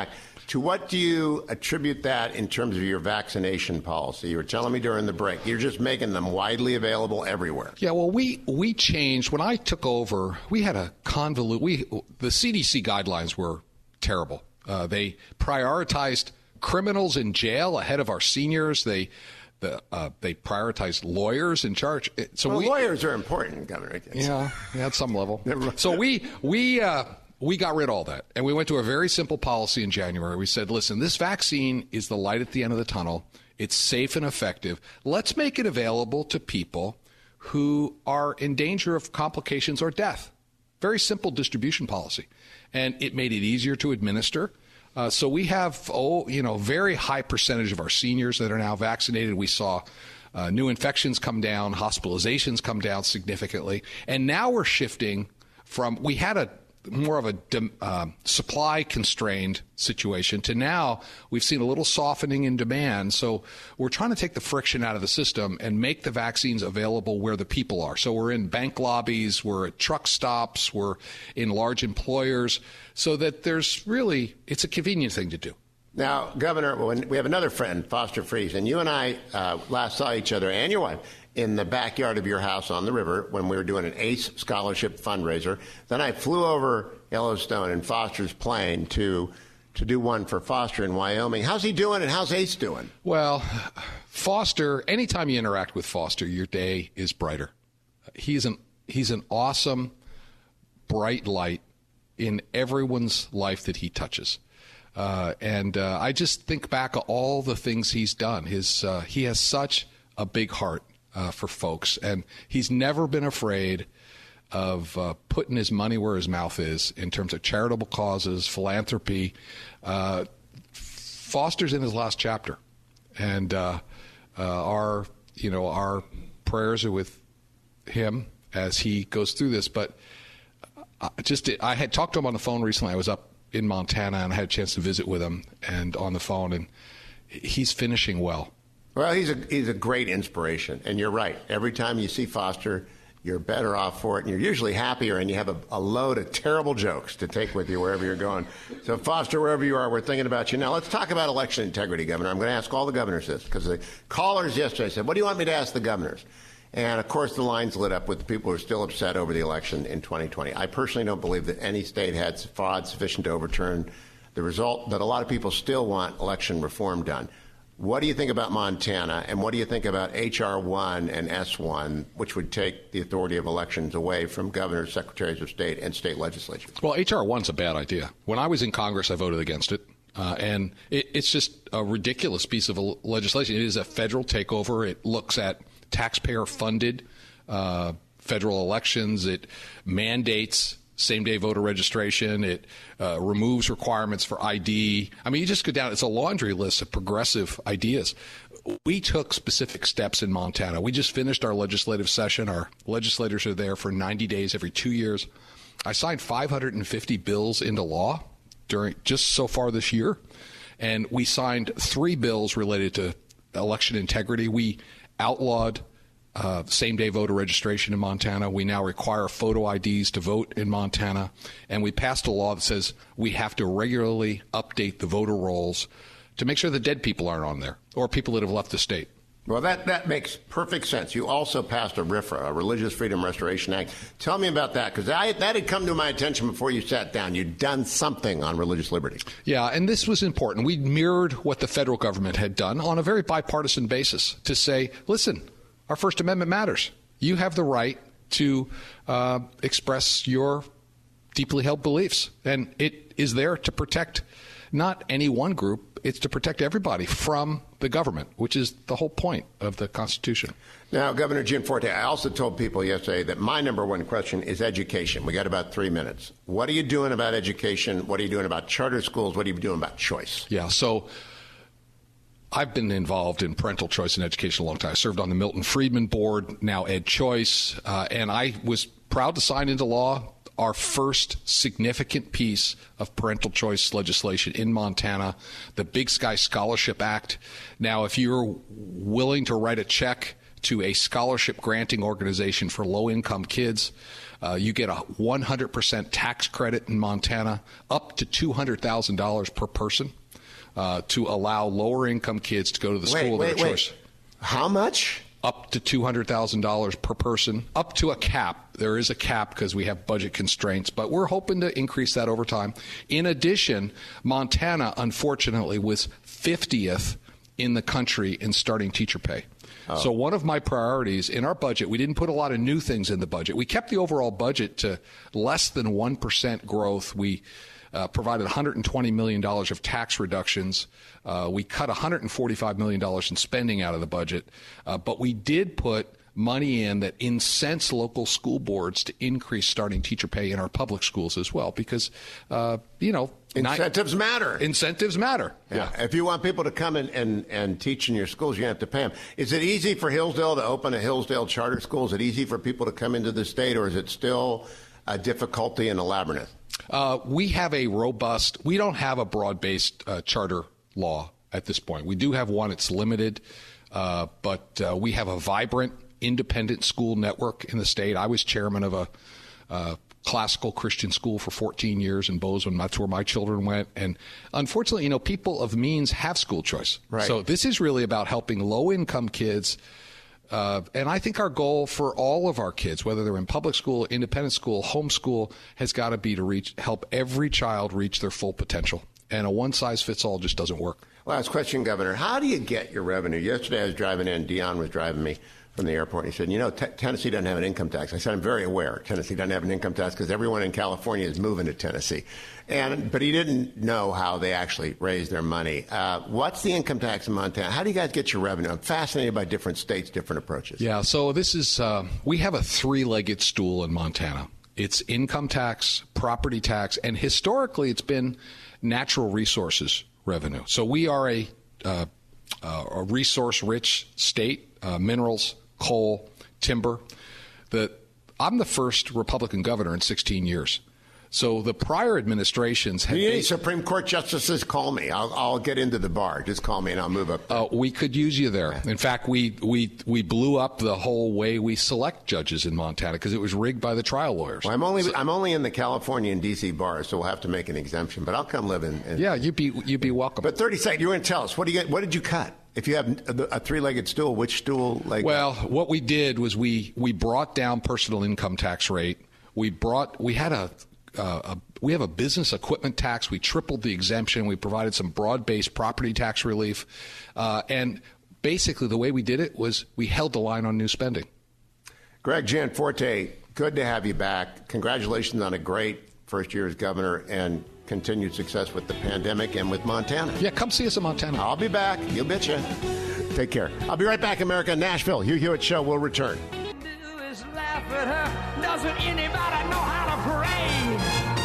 S4: To what do you attribute that in terms of your vaccination policy? You were telling me during the break, you're just making them widely available everywhere.
S7: Yeah, well, we, we changed. When I took over, we had a convolute. We, the C D C guidelines were terrible. Uh, they prioritized criminals in jail ahead of our seniors. They the, uh, they prioritized lawyers in charge. So
S4: well,
S7: we,
S4: lawyers are important, Governor.
S7: Yeah, at some level. So we we uh, we got rid of all that, and we went to a very simple policy in January. We said, listen, this vaccine is the light at the end of the tunnel. It's safe and effective. Let's make it available to people who are in danger of complications or death. Very simple distribution policy. And it made it easier to administer. Uh, so we have, oh, you know, very high percentage of our seniors that are now vaccinated. We saw uh, new infections come down, hospitalizations come down significantly. And now we're shifting from, we had a more of a uh, supply constrained situation to now we've seen a little softening in demand. So we're trying to take the friction out of the system and make the vaccines available where the people are. So we're in bank lobbies, we're at truck stops, we're in large employers, so that there's really, it's a convenient thing to do.
S4: Now, Governor, when we have another friend, Foster Friess, and you and I uh, last saw each other and your wife in the backyard of your house on the river when we were doing an ACE scholarship fundraiser. Then I flew over Yellowstone in Foster's plane to to do one for Foster in Wyoming. How's he doing, and how's ACE doing?
S7: Well, Foster, anytime you interact with Foster, your day is brighter. He's an he's an awesome, bright light in everyone's life that he touches. Uh, and uh, I just think back of all the things he's done. His uh, he has such a big heart uh, for folks, and he's never been afraid of uh, putting his money where his mouth is in terms of charitable causes, philanthropy. Uh, Foster's in his last chapter, and uh, uh, our you know our prayers are with him as he goes through this. But I just I had talked to him on the phone recently. I was up in Montana, and I had a chance to visit with him and on the phone, and he's finishing well.
S4: Well, he's a he's a great inspiration, and you're right. Every time you see Foster, you're better off for it, and you're usually happier, and you have a, a load of terrible jokes to take with you wherever you're going. So, Foster, wherever you are, we're thinking about you. Now, let's talk about election integrity, Governor. I'm going to ask all the governors this, because the callers yesterday said, what do you want me to ask the governors? And, of course, the lines lit up with the people who are still upset over the election in twenty twenty. I personally don't believe that any state had fraud sufficient to overturn the result, but a lot of people still want election reform done. What do you think about Montana, and what do you think about H R one and S one, which would take the authority of elections away from governors, secretaries of state, and state legislatures?
S7: Well, H R one's a bad idea. When I was in Congress, I voted against it. Uh, and it, it's just a ridiculous piece of legislation. It is a federal takeover. It looks at taxpayer-funded uh, federal elections. It mandates same-day voter registration. It uh, removes requirements for I D. I mean, you just go down. It's a laundry list of progressive ideas. We took specific steps in Montana. We just finished our legislative session. Our legislators are there for ninety days every two years. I signed five hundred fifty bills into law during just so far this year, and we signed three bills related to election integrity. We outlawed uh, same-day voter registration in Montana. We now require photo I Ds to vote in Montana. And we passed a law that says we have to regularly update the voter rolls to make sure the dead people aren't on there or people that have left the state.
S4: Well, that, that makes perfect sense. You also passed a RFRA, a Religious Freedom Restoration Act. Tell me about that, because that had come to my attention before you sat down. You'd done something on religious liberty.
S7: Yeah, and this was important. We mirrored what the federal government had done on a very bipartisan basis to say, listen, our First Amendment matters. You have the right to uh, express your deeply held beliefs, and it is there to protect not any one group. It's to protect everybody from the government, which is the whole point of the Constitution.
S4: Now, Governor Gianforte, I also told people yesterday that my number one question is education. We got about three minutes. What are you doing about education? What are you doing about charter schools? What are you doing about choice?
S7: Yeah, so I've been involved in parental choice in education a long time. I served on the Milton Friedman Board, now Ed Choice, uh, and I was proud to sign into law our first significant piece of parental choice legislation in Montana, the Big Sky Scholarship Act. Now, if you're willing to write a check to a scholarship granting organization for low-income kids, uh, you get a one hundred percent tax credit in Montana, up to two hundred thousand dollars per person. uh, to allow lower-income kids to go to the
S4: wait,
S7: school
S4: wait,
S7: of their
S4: wait.
S7: choice.
S4: How much?
S7: Up to two hundred thousand dollars per person, up to a cap. There is a cap because we have budget constraints, but we're hoping to increase that over time. In addition, Montana, unfortunately, was fiftieth in the country in starting teacher pay. Oh. So one of my priorities in our budget, we didn't put a lot of new things in the budget. We kept the overall budget to less than one percent growth. We Uh, provided one hundred twenty million dollars of tax reductions. Uh, we cut one hundred forty-five million dollars in spending out of the budget. Uh, but we did put money in that incents local school boards to increase starting teacher pay in our public schools as well because, uh, you know.
S4: Incentives
S7: not,
S4: matter.
S7: Incentives matter.
S4: Yeah. yeah. If you want people to come in and, and teach in your schools, you have to pay them. Is it easy for Hillsdale to open a Hillsdale charter school? Is it easy for people to come into the state, or is it still a difficulty and a labyrinth?
S7: Uh, we have a robust, we don't have a broad-based uh, charter law at this point. We do have one. It's limited, uh, but uh, we have a vibrant, independent school network in the state. I was chairman of a uh, classical Christian school for fourteen years in Bozeman. That's where my children went. And unfortunately, you know, people of means have school choice.
S4: Right.
S7: So this is really about helping low-income kids. Uh, and I think our goal for all of our kids, whether they're in public school, independent school, homeschool, has got to be to reach help every child reach their full potential. And a one-size-fits-all just doesn't work.
S4: Last question, Governor. How do you get your revenue? Yesterday I was driving in. Dion was driving me from the airport. And he said, you know, t- Tennessee doesn't have an income tax. I said, I'm very aware Tennessee doesn't have an income tax because everyone in California is moving to Tennessee. And But he didn't know how they actually raise their money. Uh, what's the income tax in Montana? How do you guys get your revenue? I'm fascinated by different states, different approaches.
S7: Yeah, so this is, uh, we have a three-legged stool in Montana. It's income tax, property tax, and historically it's been natural resources revenue. So we are a, uh, uh, a resource-rich state, uh, minerals, coal, timber. The, I'm the first Republican governor in sixteen years. So the prior administrations had...
S4: You need Supreme Court justices, call me. I'll, I'll get into the bar. Just call me and I'll move up.
S7: Uh, we could use you there. In fact, we, we, we blew up the whole way we select judges in Montana because it was rigged by the trial lawyers.
S4: Well, I'm only
S7: so,
S4: I'm only in the California and D C bars, so we'll have to make an exemption. But I'll come live in... in
S7: yeah, you'd be, you'd be welcome.
S4: But thirty seconds, you were going to tell us. What, do you get, what did you cut? If you have a, a three-legged stool, which stool? Like
S7: Well, what we did was we, we brought down personal income tax rate. We brought... We had a... Uh, a, we have a business equipment tax. We tripled the exemption. We provided some broad-based property tax relief. Uh, and basically the way we did it was we held the line on new spending.
S4: Greg Gianforte, good to have you back. Congratulations on a great first year as governor and continued success with the pandemic and with Montana.
S7: Yeah, come see us in Montana.
S4: I'll be back. You betcha. Take care. I'll be right back, America. Nashville. Hugh Hewitt Show will return.
S8: Laugh at her. Doesn't anybody know how to parade?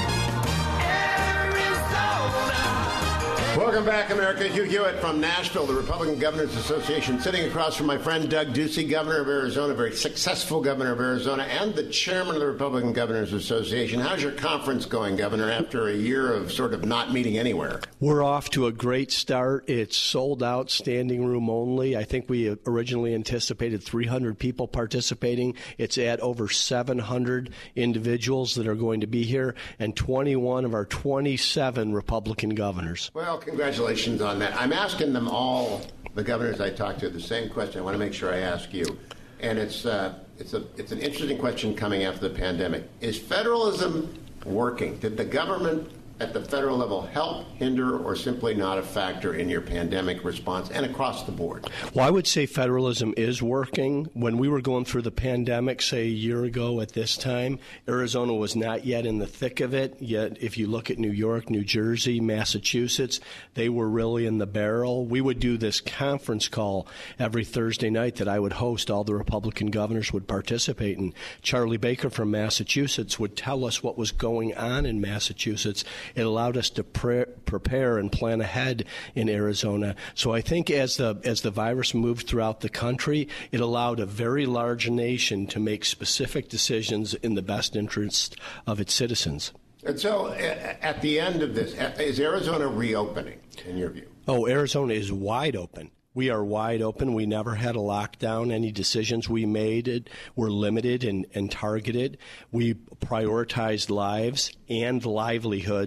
S8: Arizona.
S4: Welcome back, America. Hugh Hewitt from Nashville, the Republican Governors Association, sitting across from my friend Doug Ducey, governor of Arizona, very successful governor of Arizona, and the chairman of the Republican Governors Association. How's your conference going, Governor, after a year of sort of not meeting anywhere?
S9: We're off to a great start. It's sold out, standing room only. I think we originally anticipated three hundred people participating. It's at over seven hundred individuals that are going to be here, and twenty-one of our twenty-seven Republican governors.
S4: Well, congratulations on that. I'm asking them all, the governors I talked to, the same question. I want to make sure I ask you. And it's uh, it's a it's an interesting question coming after the pandemic. Is federalism working? Did the government at the federal level help, hinder, or simply not a factor in your pandemic response and across the board?
S9: Well, I would say federalism is working. When we were going through the pandemic, say a year ago at this time, Arizona was not yet in the thick of it. Yet if you look at New York, New Jersey, Massachusetts, they were really in the barrel. We would do this conference call every Thursday night that I would host. All the Republican governors would participate, and Charlie Baker from Massachusetts would tell us what was going on in Massachusetts. It allowed us to pre- prepare and plan ahead in Arizona. So I think as the as the virus moved throughout the country, it allowed a very large nation to make specific decisions in the best interest of its citizens.
S4: And so at the end of this, is Arizona reopening, in your view?
S9: Oh, Arizona is wide open. We are wide open. We never had a lockdown. Any decisions we made were limited and, and targeted. We prioritized lives and livelihoods.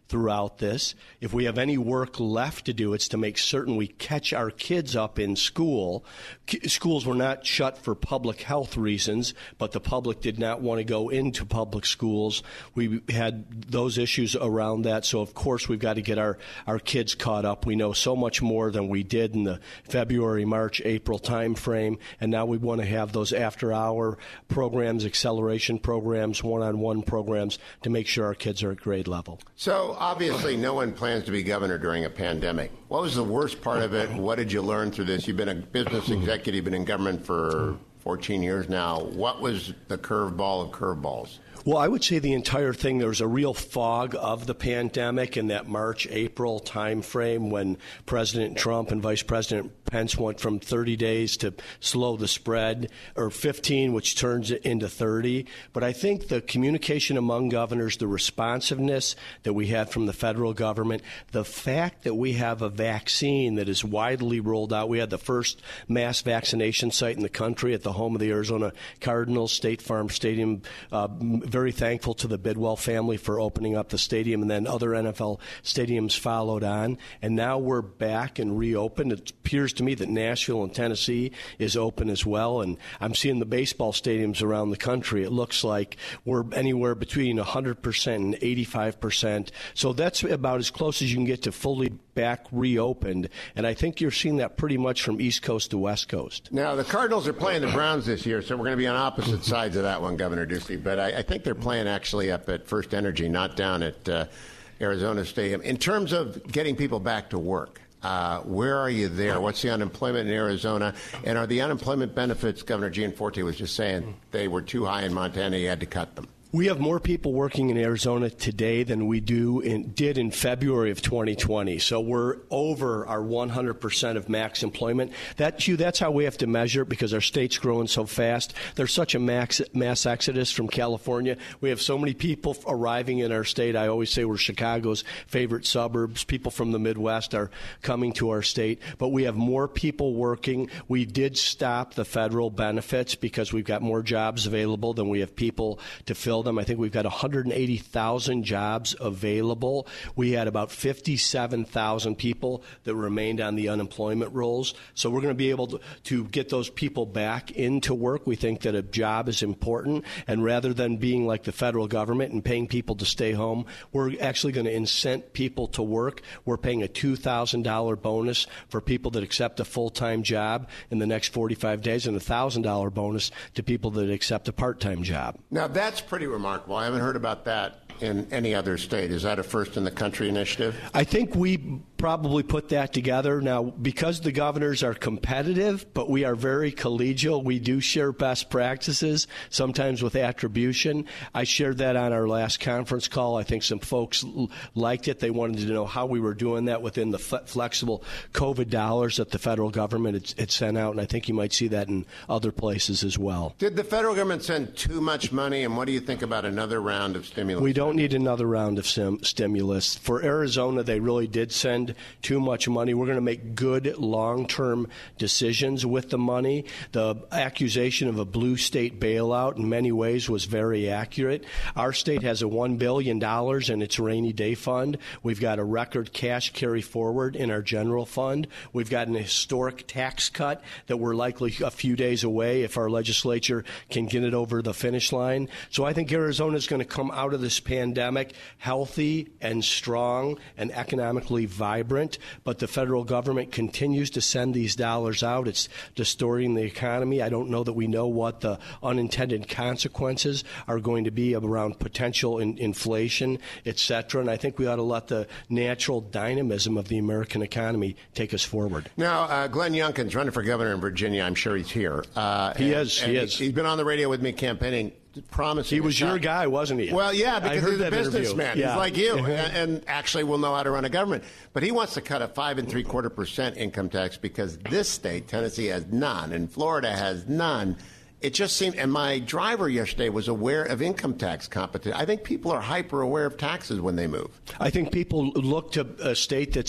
S9: throughout this. If we have any work left to do, it's to make certain we catch our kids up in school. Schools were not shut for public health reasons, but the public did not want to go into public schools. We had those issues around that, so of course we've got to get our, our kids caught up. We know so much more than we did in the February, March, April time frame, and now we want to have those after-hour programs, acceleration programs, one-on-one programs to make sure our kids are at grade level.
S4: So obviously no one plans to be governor during a pandemic. What was the worst part of it? What did you learn through this? You've been a business executive, been in government for fourteen years now. What was the curveball of curveballs?
S9: Well, I would say the entire thing, there was a real fog of the pandemic in that March, April time frame when President Trump and Vice President Pence went from thirty days to slow the spread, or fifteen, which turns it into thirty. But I think the communication among governors, the responsiveness that we had from the federal government, the fact that we have a vaccine that is widely rolled out. We had the first mass vaccination site in the country at the home of the Arizona Cardinals, State Farm Stadium. Uh, very thankful to the Bidwell family for opening up the stadium, and then other N F L stadiums followed on. And now we're back and reopened. It appears to me that Nashville and Tennessee is open as well. And I'm seeing the baseball stadiums around the country. It looks like we're anywhere between one hundred percent and eighty-five percent. So that's about as close as you can get to fully back reopened. And I think you're seeing that pretty much from East Coast to West Coast.
S4: Now, the Cardinals are playing the Browns this year, so we're going to be on opposite sides of that one, Governor Ducey. But I, I think they're playing actually up at First Energy, not down at uh, Arizona Stadium. In terms of getting people back to work, uh, where are you there? What's the unemployment in Arizona? And are the unemployment benefits, Governor Gianforte was just saying, they were too high in Montana, you had to cut them?
S9: We have more people working in Arizona today than we do in, did in February of twenty twenty. So we're over our one hundred percent of max employment. That, Hugh, that's how we have to measure it because our state's growing so fast. There's such a max, mass exodus from California. We have so many people arriving in our state. I always say we're Chicago's favorite suburbs. People from the Midwest are coming to our state. But we have more people working. We did stop the federal benefits because we've got more jobs available than we have people to fill them. I think we've got one hundred eighty thousand jobs available. We had about fifty-seven thousand people that remained on the unemployment rolls. So we're going to be able to, to get those people back into work. We think that a job is important. And rather than being like the federal government and paying people to stay home, we're actually going to incent people to work. We're paying a two thousand dollars bonus for people that accept a full-time job in the next forty-five days and a one thousand dollars bonus to people that accept a part-time job.
S4: Now, that's pretty remarkable. I haven't heard about that in any other state. Is that a first-in-the-country initiative?
S9: I think we probably put that together. Now, because the governors are competitive, but we are very collegial, we do share best practices, sometimes with attribution. I shared that on our last conference call. I think some folks l- liked it. They wanted to know how we were doing that within the f- flexible COVID dollars that the federal government had, had sent out, and I think you might see that in other places as well.
S4: Did the federal government send too much money, and what do you think about another round of stimulus?
S9: We don't need another round of sim- stimulus. For Arizona, they really did send too much money. We're going to make good long-term decisions with the money. The accusation of a blue state bailout in many ways was very accurate. Our state has a one billion dollars in its rainy day fund. We've got a record cash carry forward in our general fund. We've got an historic tax cut that we're likely a few days away if our legislature can get it over the finish line. So I think Arizona is going to come out of this pandemic healthy and strong and economically vibrant, but the federal government continues to send these dollars out. It's distorting the economy. I don't know that we know what the unintended consequences are going to be around potential in, inflation, et cetera, and I think we ought to let the natural dynamism of the American economy take us forward.
S4: Now, uh, Glenn Youngkin's running for governor in Virginia. I'm sure he's here. Uh,
S9: he
S4: and,
S9: is.
S4: And
S9: he
S4: he,
S9: is.
S4: He's been on the radio with me campaigning. Promising.
S9: He was your guy, wasn't he?
S4: Well, yeah, because he's a businessman.
S9: Yeah.
S4: He's like you, and, and actually will know how to run a government. But he wants to cut a five and three quarter percent income tax because this state, Tennessee, has none, and Florida has none. It just seemed, and my driver yesterday was aware of income tax competition. I think people are hyper aware of taxes when they move.
S9: I think people look to a state that's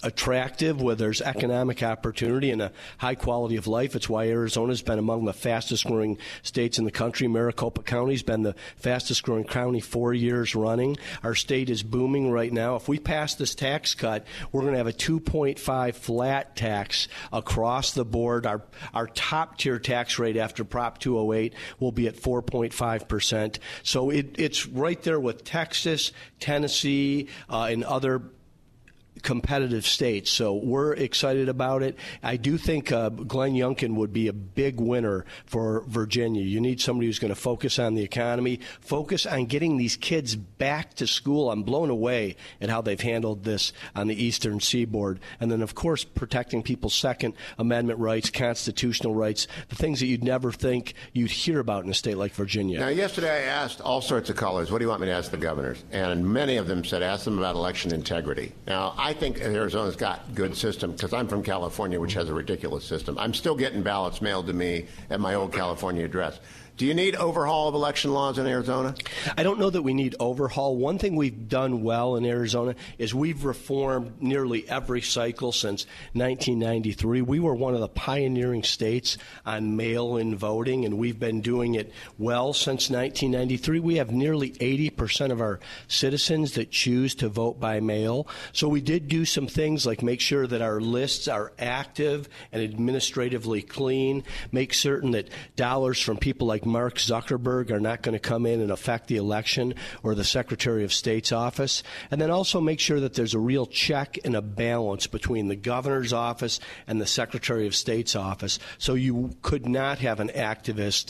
S9: attractive, where there's economic opportunity and a high quality of life. It's why Arizona's been among the fastest growing states in the country. Maricopa County's been the fastest growing county four years running. Our state is booming right now. If we pass this tax cut, we're going to have a two point five flat tax across the board. Our our top tier tax rate after Prop two oh eight will be at four point five percent. So it, it's right there with Texas, Tennessee, uh, and other competitive states. So we're excited about it. I do think uh, Glenn Youngkin would be a big winner for Virginia. You need somebody who's going to focus on the economy, focus on getting these kids back to school. I'm blown away at how they've handled this on the Eastern Seaboard. And then, of course, protecting people's Second Amendment rights, constitutional rights, the things that you'd never think you'd hear about in a state like Virginia.
S4: Now, yesterday I asked all sorts of callers, what do you want me to ask the governors? And many of them said, ask them about election integrity. Now, I think Arizona's got good system because I'm from California, which has a ridiculous system. I'm still getting ballots mailed to me at my old California address. Do you need overhaul of election laws in Arizona?
S9: I don't know that we need overhaul. One thing we've done well in Arizona is we've reformed nearly every cycle since nineteen ninety-three. We were one of the pioneering states on mail-in voting, and we've been doing it well since nineteen ninety-three. We have nearly eighty percent of our citizens that choose to vote by mail. So we did do some things like make sure that our lists are active and administratively clean, make certain that dollars from people like Mark Zuckerberg are not going to come in and affect the election or the Secretary of State's office, and then also make sure that there's a real check and a balance between the governor's office and the Secretary of State's office. So you could not have an activist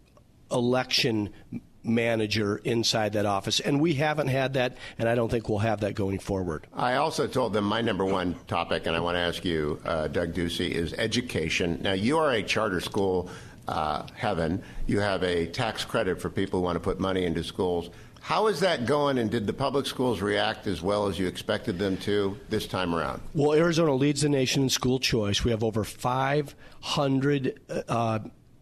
S9: election manager inside that office. And we haven't had that, and I don't think we'll have that going forward.
S4: I also told them my number one topic, and I want to ask you, uh, Doug Ducey, is education. Now, you are a charter school uh, heaven. You have a tax credit for people who want to put money into schools. How is that going, and did the public schools react as well as you expected them to this time around?
S9: Well, Arizona leads the nation in school choice. We have over five hundred uh,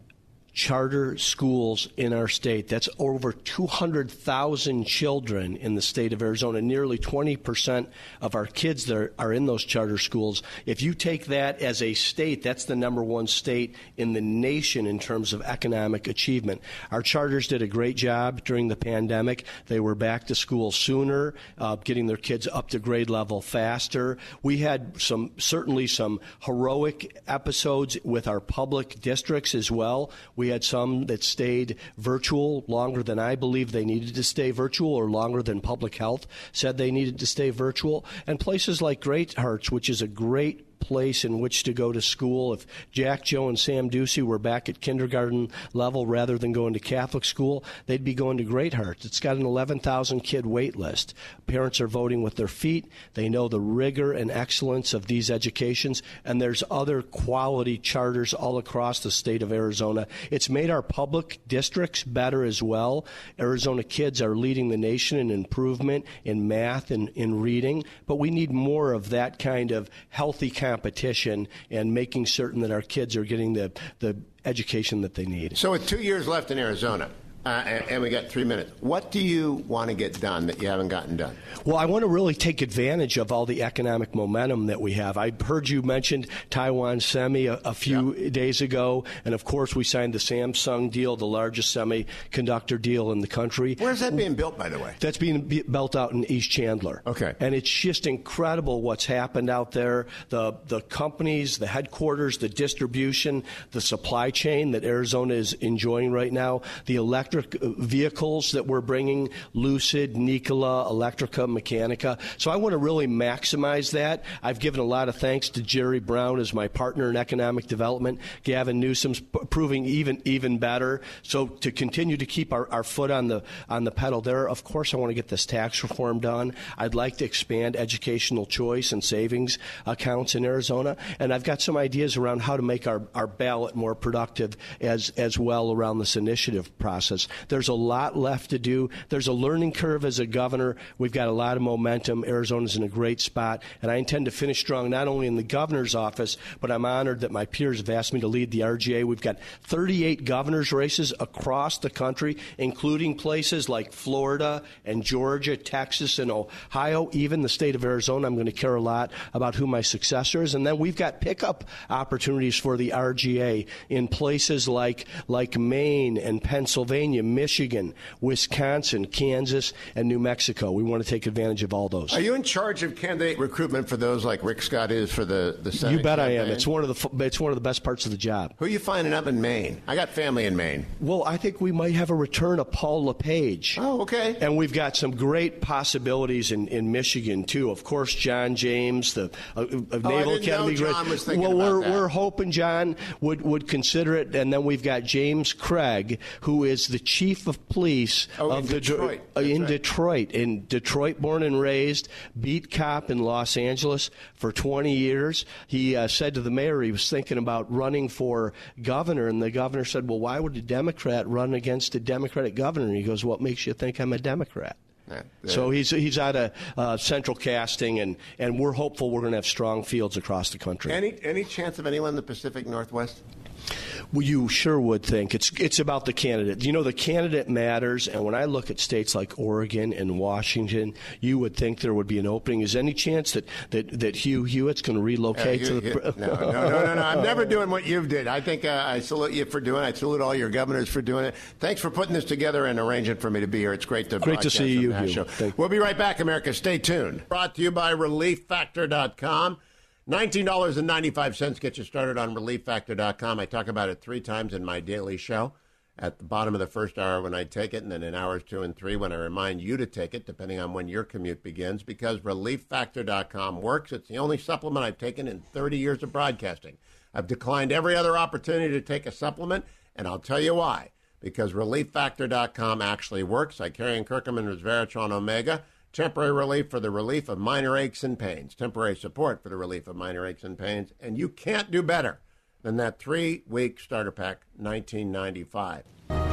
S9: charter schools in our state. That's over two hundred thousand children in the state of Arizona. Nearly twenty percent of our kids there are in those charter schools. If you take that as a state, that's the number one state in the nation in terms of economic achievement. Our charters did a great job during the pandemic. They were back to school sooner, uh, getting their kids up to grade level faster. We had some certainly some heroic episodes with our public districts as well. We We had some that stayed virtual longer than I believe they needed to stay virtual, or longer than public health said they needed to stay virtual. And places like Great Hearts, which is a great place in which to go to school. If Jack, Joe, and Sam Ducey were back at kindergarten level rather than going to Catholic school, they'd be going to Great Hearts. It's got an eleven thousand kid wait list. Parents are voting with their feet. They know the rigor and excellence of these educations, and there's other quality charters all across the state of Arizona. It's made our public districts better as well. Arizona kids are leading the nation in improvement in math and in reading, but we need more of that kind of healthy competition and making certain that our kids are getting the, the education that they need.
S4: So with two years left in Arizona, Uh, and, and we got three minutes. What do you want to get done that you haven't gotten done?
S9: Well, I want to really take advantage of all the economic momentum that we have. I heard you mentioned Taiwan Semi a, a few yep. days ago, and of course we signed the Samsung deal, the largest semiconductor deal in the country.
S4: Where's that being built, by the way?
S9: That's being built out in East Chandler.
S4: Okay.
S9: And it's just incredible what's happened out there. The the companies, the headquarters, the distribution, the supply chain that Arizona is enjoying right now, the electric vehicles that we're bringing, Lucid, Nikola, Electrica, Mechanica. So I want to really maximize that. I've given a lot of thanks to Jerry Brown as my partner in economic development. Gavin Newsom's proving even even better. So to continue to keep our, our foot on the on the pedal there, of course I want to get this tax reform done. I'd like to expand educational choice and savings accounts in Arizona. And I've got some ideas around how to make our, our ballot more productive as as well around this initiative process. systems. There's a lot left to do. There's a learning curve as a governor. We've got a lot of momentum. Arizona's in a great spot, and I intend to finish strong not only in the governor's office, but I'm honored that my peers have asked me to lead the R G A. We've got thirty-eight governor's races across the country, including places like Florida and Georgia, Texas, and Ohio, even the state of Arizona. I'm going to care a lot about who my successor is. And then we've got pickup opportunities for the R G A in places like, like Maine and Pennsylvania, Michigan, Wisconsin, Kansas, and New Mexico. We want to take advantage of all those.
S4: Are you in charge of candidate recruitment for those like Rick Scott is for the, the Senate?
S9: You bet
S4: campaign?
S9: I am. It's one of the it's one of the best parts of the job.
S4: Who are you finding up in Maine? I got family in Maine.
S9: Well, I think we might have a return of Paul LePage.
S4: Oh, okay.
S9: And we've got some great possibilities in, in Michigan, too. Of course, John James, the uh, uh,
S4: oh,
S9: Naval
S4: I
S9: Academy.
S4: know John was thinking
S9: well,
S4: about
S9: we're,
S4: that.
S9: we're hoping John would, would consider it. And then we've got James Craig, who is the chief of police
S4: oh,
S9: of
S4: in
S9: the
S4: Detroit.
S9: Uh, in
S4: right.
S9: Detroit. In Detroit, born and raised, beat cop in Los Angeles for twenty years. He uh, said to the mayor he was thinking about running for governor, and the governor said, well, why would a Democrat run against a Democratic governor? And he goes, what makes you think I'm a Democrat? Yeah, so he's he's out of uh, central casting, and, and we're hopeful we're going to have strong fields across the country.
S4: Any any chance of anyone in the Pacific Northwest?
S9: Well, you sure would think. It's it's about the candidate. You know, the candidate matters, and when I look at states like Oregon and Washington, you would think there would be an opening. Is there any chance that, that, that Hugh Hewitt's going to relocate
S4: uh, Hugh,
S9: to the...
S4: no, no, no, no, no. I'm never doing what you've did. I think uh, I salute you for doing it. I salute all your governors for doing it. Thanks for putting this together and arranging for me to be here. It's great to
S9: Great to see you, Hugh.
S4: We'll be right back, America. Stay tuned. Brought to you by relief factor dot com. nineteen dollars and ninety-five cents gets you started on relief factor dot com. I talk about it three times in my daily show. At the bottom of the first hour when I take it, and then in hours two and three when I remind you to take it, depending on when your commute begins, because relief factor dot com works. It's the only supplement I've taken in thirty years of broadcasting. I've declined every other opportunity to take a supplement, and I'll tell you why. Because relief factor dot com actually works. I carry in Curcumin Resveratrol Omega. Temporary relief for the relief of minor aches and pains. Temporary support for the relief of minor aches and pains. And you can't do better than that three-week starter pack, nineteen ninety-five.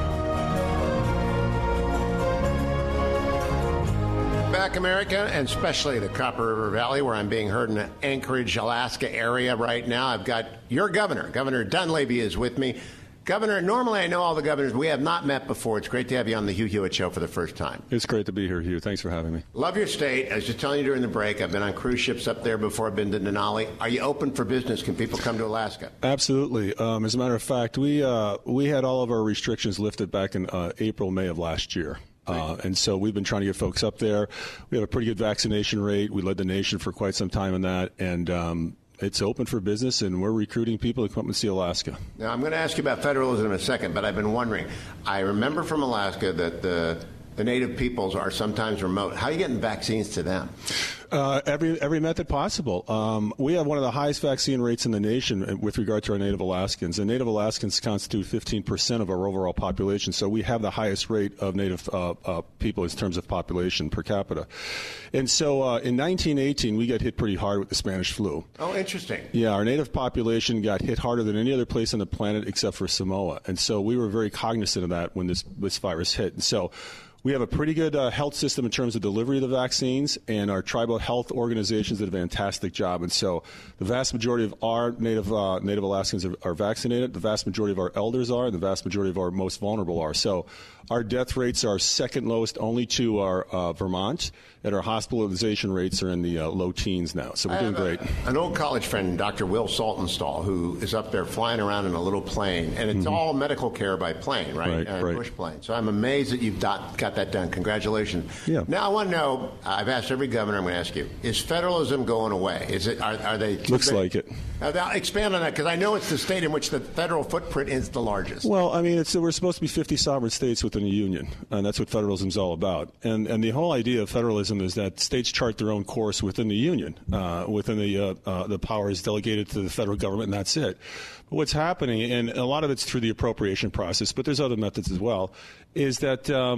S4: Back, America, and especially the Copper River Valley, where I'm being heard in the Anchorage, Alaska area right now. I've got your governor. Governor Dunleavy is with me. Governor, normally I know all the governors. We have not met before. It's great to have you on the Hugh Hewitt Show for the first time.
S10: It's great to be here, Hugh. Thanks for having me.
S4: Love your state. I was just telling you during the break, I've been on cruise ships up there before. I've been to Denali. Are you open for business? Can people come to Alaska?
S10: Absolutely. Um, as a matter of fact, we uh, we had all of our restrictions lifted back in uh, April, May of last year. Uh, and so we've been trying to get folks up there. We have a pretty good vaccination rate. We led the nation for quite some time in that. And um, it's open for business, and we're recruiting people to come up and see Alaska.
S4: Now, I'm going to ask you about federalism in a second, but I've been wondering. I remember from Alaska that the, the native peoples are sometimes remote. How are you getting vaccines to them?
S10: Uh, every every method possible. Um, we have one of the highest vaccine rates in the nation with regard to our Native Alaskans. And Native Alaskans constitute fifteen percent of our overall population, so we have the highest rate of Native uh, uh, people in terms of population per capita. And so uh, in nineteen eighteen, we got hit pretty hard with the Spanish flu.
S4: Oh, interesting.
S10: Yeah, our Native population got hit harder than any other place on the planet except for Samoa. And so we were very cognizant of that when this, this virus hit. And so we have a pretty good uh, health system in terms of delivery of the vaccines, and our tribal health organizations did a fantastic job. And so the vast majority of our Native uh, Native Alaskans are, are vaccinated. The vast majority of our elders are, and the vast majority of our most vulnerable are. So our death rates are second lowest only to our uh, Vermont, and our hospitalization rates are in the uh, low teens now. So we're doing great.
S4: A, an old college friend, Doctor Will Saltonstall, who is up there flying around in a little plane, and it's mm-hmm. all medical care by plane, right?
S10: Right,
S4: uh,
S10: right.
S4: Bush plane. So I'm amazed that you've got, got that done. Congratulations.
S10: Yeah.
S4: Now I want to know, I've asked every governor, I'm going to ask you, is federalism going away? Is it? Are, are they?
S10: Looks
S4: big?
S10: like it.
S4: Uh, now expand on that, because I know it's the state in which the federal footprint is the largest.
S10: Well, I mean, it's, we're supposed to be fifty sovereign states within a union, and that's what federalism is all about. And and the whole idea of federalism is that states chart their own course within the union, uh, within the uh, uh, the powers delegated to the federal government, and that's it. But what's happening, and a lot of it's through the appropriation process, but there's other methods as well, is that um, uh,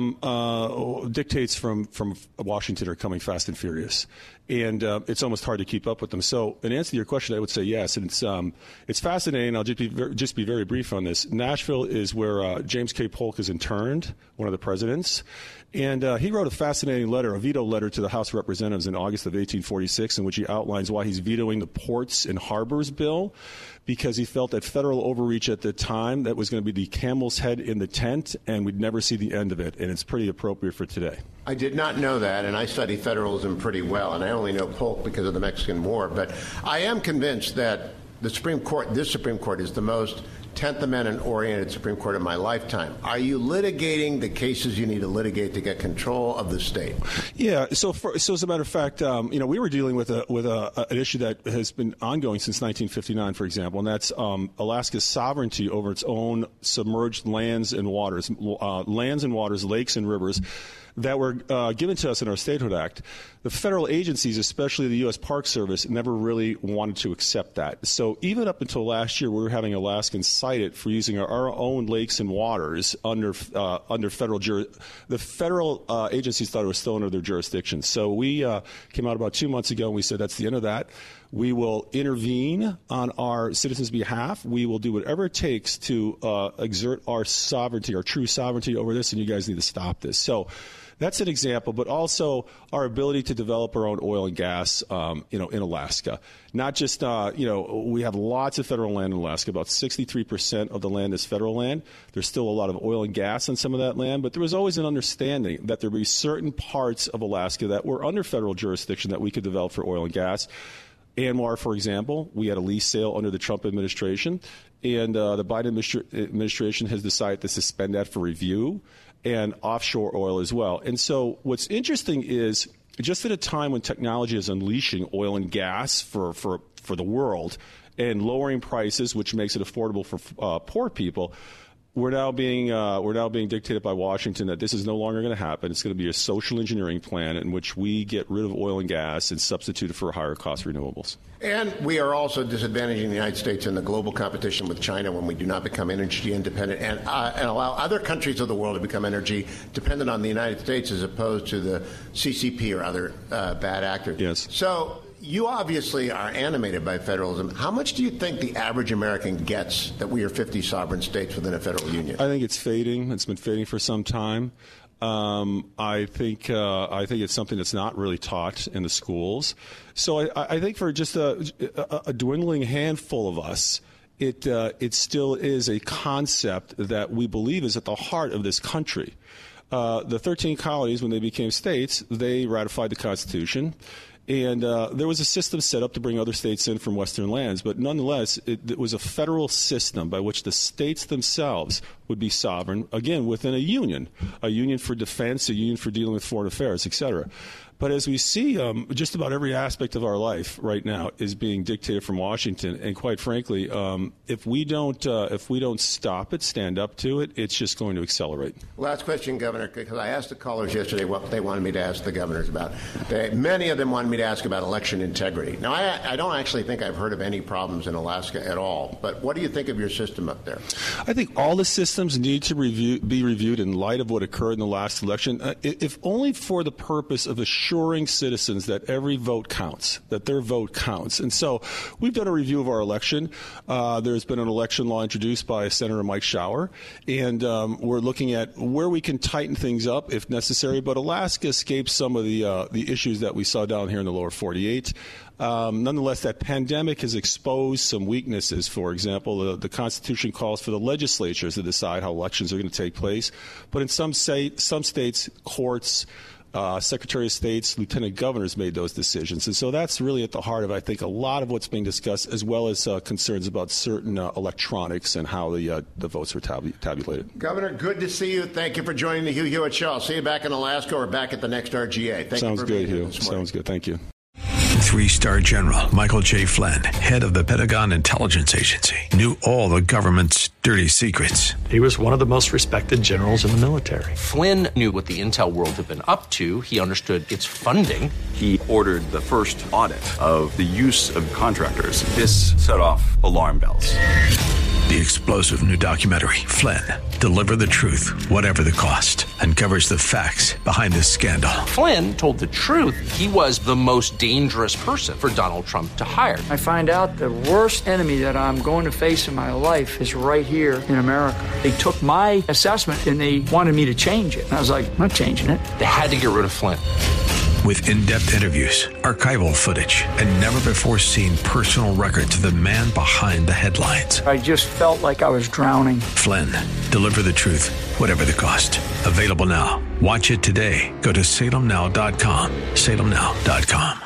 S10: uh, dictates from, from Washington are coming fast and furious. And uh, it's almost hard to keep up with them. So, in answer to your question, I would say yes. And it's um, it's fascinating. I'll just be very, just be very brief on this. Nashville is where uh, James K. Polk is interned, one of the presidents. And uh, he wrote a fascinating letter, a veto letter to the House of Representatives in August of eighteen forty-six, in which he outlines why he's vetoing the Ports and Harbors bill, because he felt that federal overreach at the time, that was going to be the camel's head in the tent, and we'd never see the end of it. And it's pretty appropriate for today.
S4: I did not know that, and I study federalism pretty well, and I only know Polk because of the Mexican War. But I am convinced that the Supreme Court, this Supreme Court, is the most tenth Amendment-oriented Supreme Court of my lifetime. Are you litigating the cases you need to litigate to get control of the state?
S10: Yeah. So, for, so as a matter of fact, um, you know, we were dealing with a with a, an issue that has been ongoing since nineteen fifty-nine, for example, and that's um, Alaska's sovereignty over its own submerged lands and waters, uh, lands and waters, lakes and rivers that were uh, given to us in our Statehood Act. The federal agencies, especially the U S Park Service, never really wanted to accept that. So even up until last year, we were having Alaskans cited for using our, our own lakes and waters under uh, under federal jur- the federal uh, agencies thought it was still under their jurisdiction. So we uh, came out about two months ago and we said that's the end of that. We will intervene on our citizens' behalf. We will do whatever it takes to uh, exert our sovereignty, our true sovereignty over this, and you guys need to stop this. So that's an example, but also our ability to develop our own oil and gas, um, you know, in Alaska. Not just, uh, you know, we have lots of federal land in Alaska. About sixty-three percent of the land is federal land. There's still a lot of oil and gas on some of that land, but there was always an understanding that there would be certain parts of Alaska that were under federal jurisdiction that we could develop for oil and gas. ANWR, for example, we had a lease sale under the Trump administration, and uh, the Biden administra- administration has decided to suspend that for review, and offshore oil as well. And so what's interesting is just at a time when technology is unleashing oil and gas for, for, for the world and lowering prices, which makes it affordable for uh, poor people, We're now being uh, we're now being dictated by Washington that this is no longer going to happen. It's going to be a social engineering plan in which we get rid of oil and gas and substitute it for higher cost renewables.
S4: And we are also disadvantaging the United States in the global competition with China when we do not become energy independent and, uh, and allow other countries of the world to become energy dependent on the United States as opposed to the C C P or other uh, bad actors.
S10: Yes.
S4: So you obviously are animated by federalism. How much do you think the average American gets that we are fifty sovereign states within a federal union?
S10: I think it's fading. It's been fading for some time. Um, I think uh, I think it's something that's not really taught in the schools. So I, I think for just a, a, a dwindling handful of us, it uh, it still is a concept that we believe is at the heart of this country. Uh, the thirteen colonies, when they became states, they ratified the Constitution. And uh, there was a system set up to bring other states in from Western lands, but nonetheless, it, it was a federal system by which the states themselves would be sovereign, again, within a union, a union for defense, a union for dealing with foreign affairs, et cetera. But as we see, um, just about every aspect of our life right now is being dictated from Washington. And quite frankly, um, if we don't uh, if we don't stop it, stand up to it, it's just going to accelerate.
S4: Last question, Governor, because I asked the callers yesterday what they wanted me to ask the governors about. They, many of them wanted me to ask about election integrity. Now, I, I don't actually think I've heard of any problems in Alaska at all. But what do you think of your system up there?
S10: I think all the systems need to review, be reviewed in light of what occurred in the last election, uh, if only for the purpose of assuring assuring citizens that every vote counts, that their vote counts. And so we've done a review of our election. Uh, there's been an election law introduced by Senator Mike Shower, and um, we're looking at where we can tighten things up if necessary. But Alaska escapes some of the uh, the issues that we saw down here in the lower forty-eight. Um, nonetheless, that pandemic has exposed some weaknesses. For example, the, the Constitution calls for the legislatures to decide how elections are going to take place. But in some, say, some states, courts, Uh, Secretary of States, Lieutenant Governors made those decisions. And so that's really at the heart of, I think, a lot of what's being discussed, as well as uh, concerns about certain uh, electronics and how the uh, the votes were tab- tabulated.
S4: Governor, good to see you. Thank you for joining the Hugh Hewitt Show. I'll see you back in Alaska or back at the next R G A. Thank
S10: Sounds
S4: you for
S10: good,
S4: being
S10: Hugh.
S4: here this morning.
S10: Sounds good. Thank you.
S1: Three-star General Michael J. Flynn, head of the Pentagon Intelligence Agency, knew all the government's dirty secrets.
S11: He was one of the most respected generals in the military.
S2: Flynn knew what the intel world had been up to. He understood its funding.
S3: He ordered the first audit of the use of contractors. This set off alarm bells.
S1: The explosive new documentary, Flynn, Deliver the Truth, Whatever the Cost, uncovers the facts behind this scandal.
S2: Flynn told the truth. He was the most dangerous person for Donald Trump to hire.
S12: I find out the worst enemy that I'm going to face in my life is right here in America. They took my assessment and they wanted me to change it. And I was like, I'm not changing it.
S2: They had to get rid of Flynn.
S1: With in-depth interviews, archival footage, and never-before-seen personal records of the man behind the headlines.
S12: I just felt like I was drowning.
S1: Flynn, Deliver the Truth, Whatever the Cost. Available now. Watch it today. Go to salem now dot com. salem now dot com.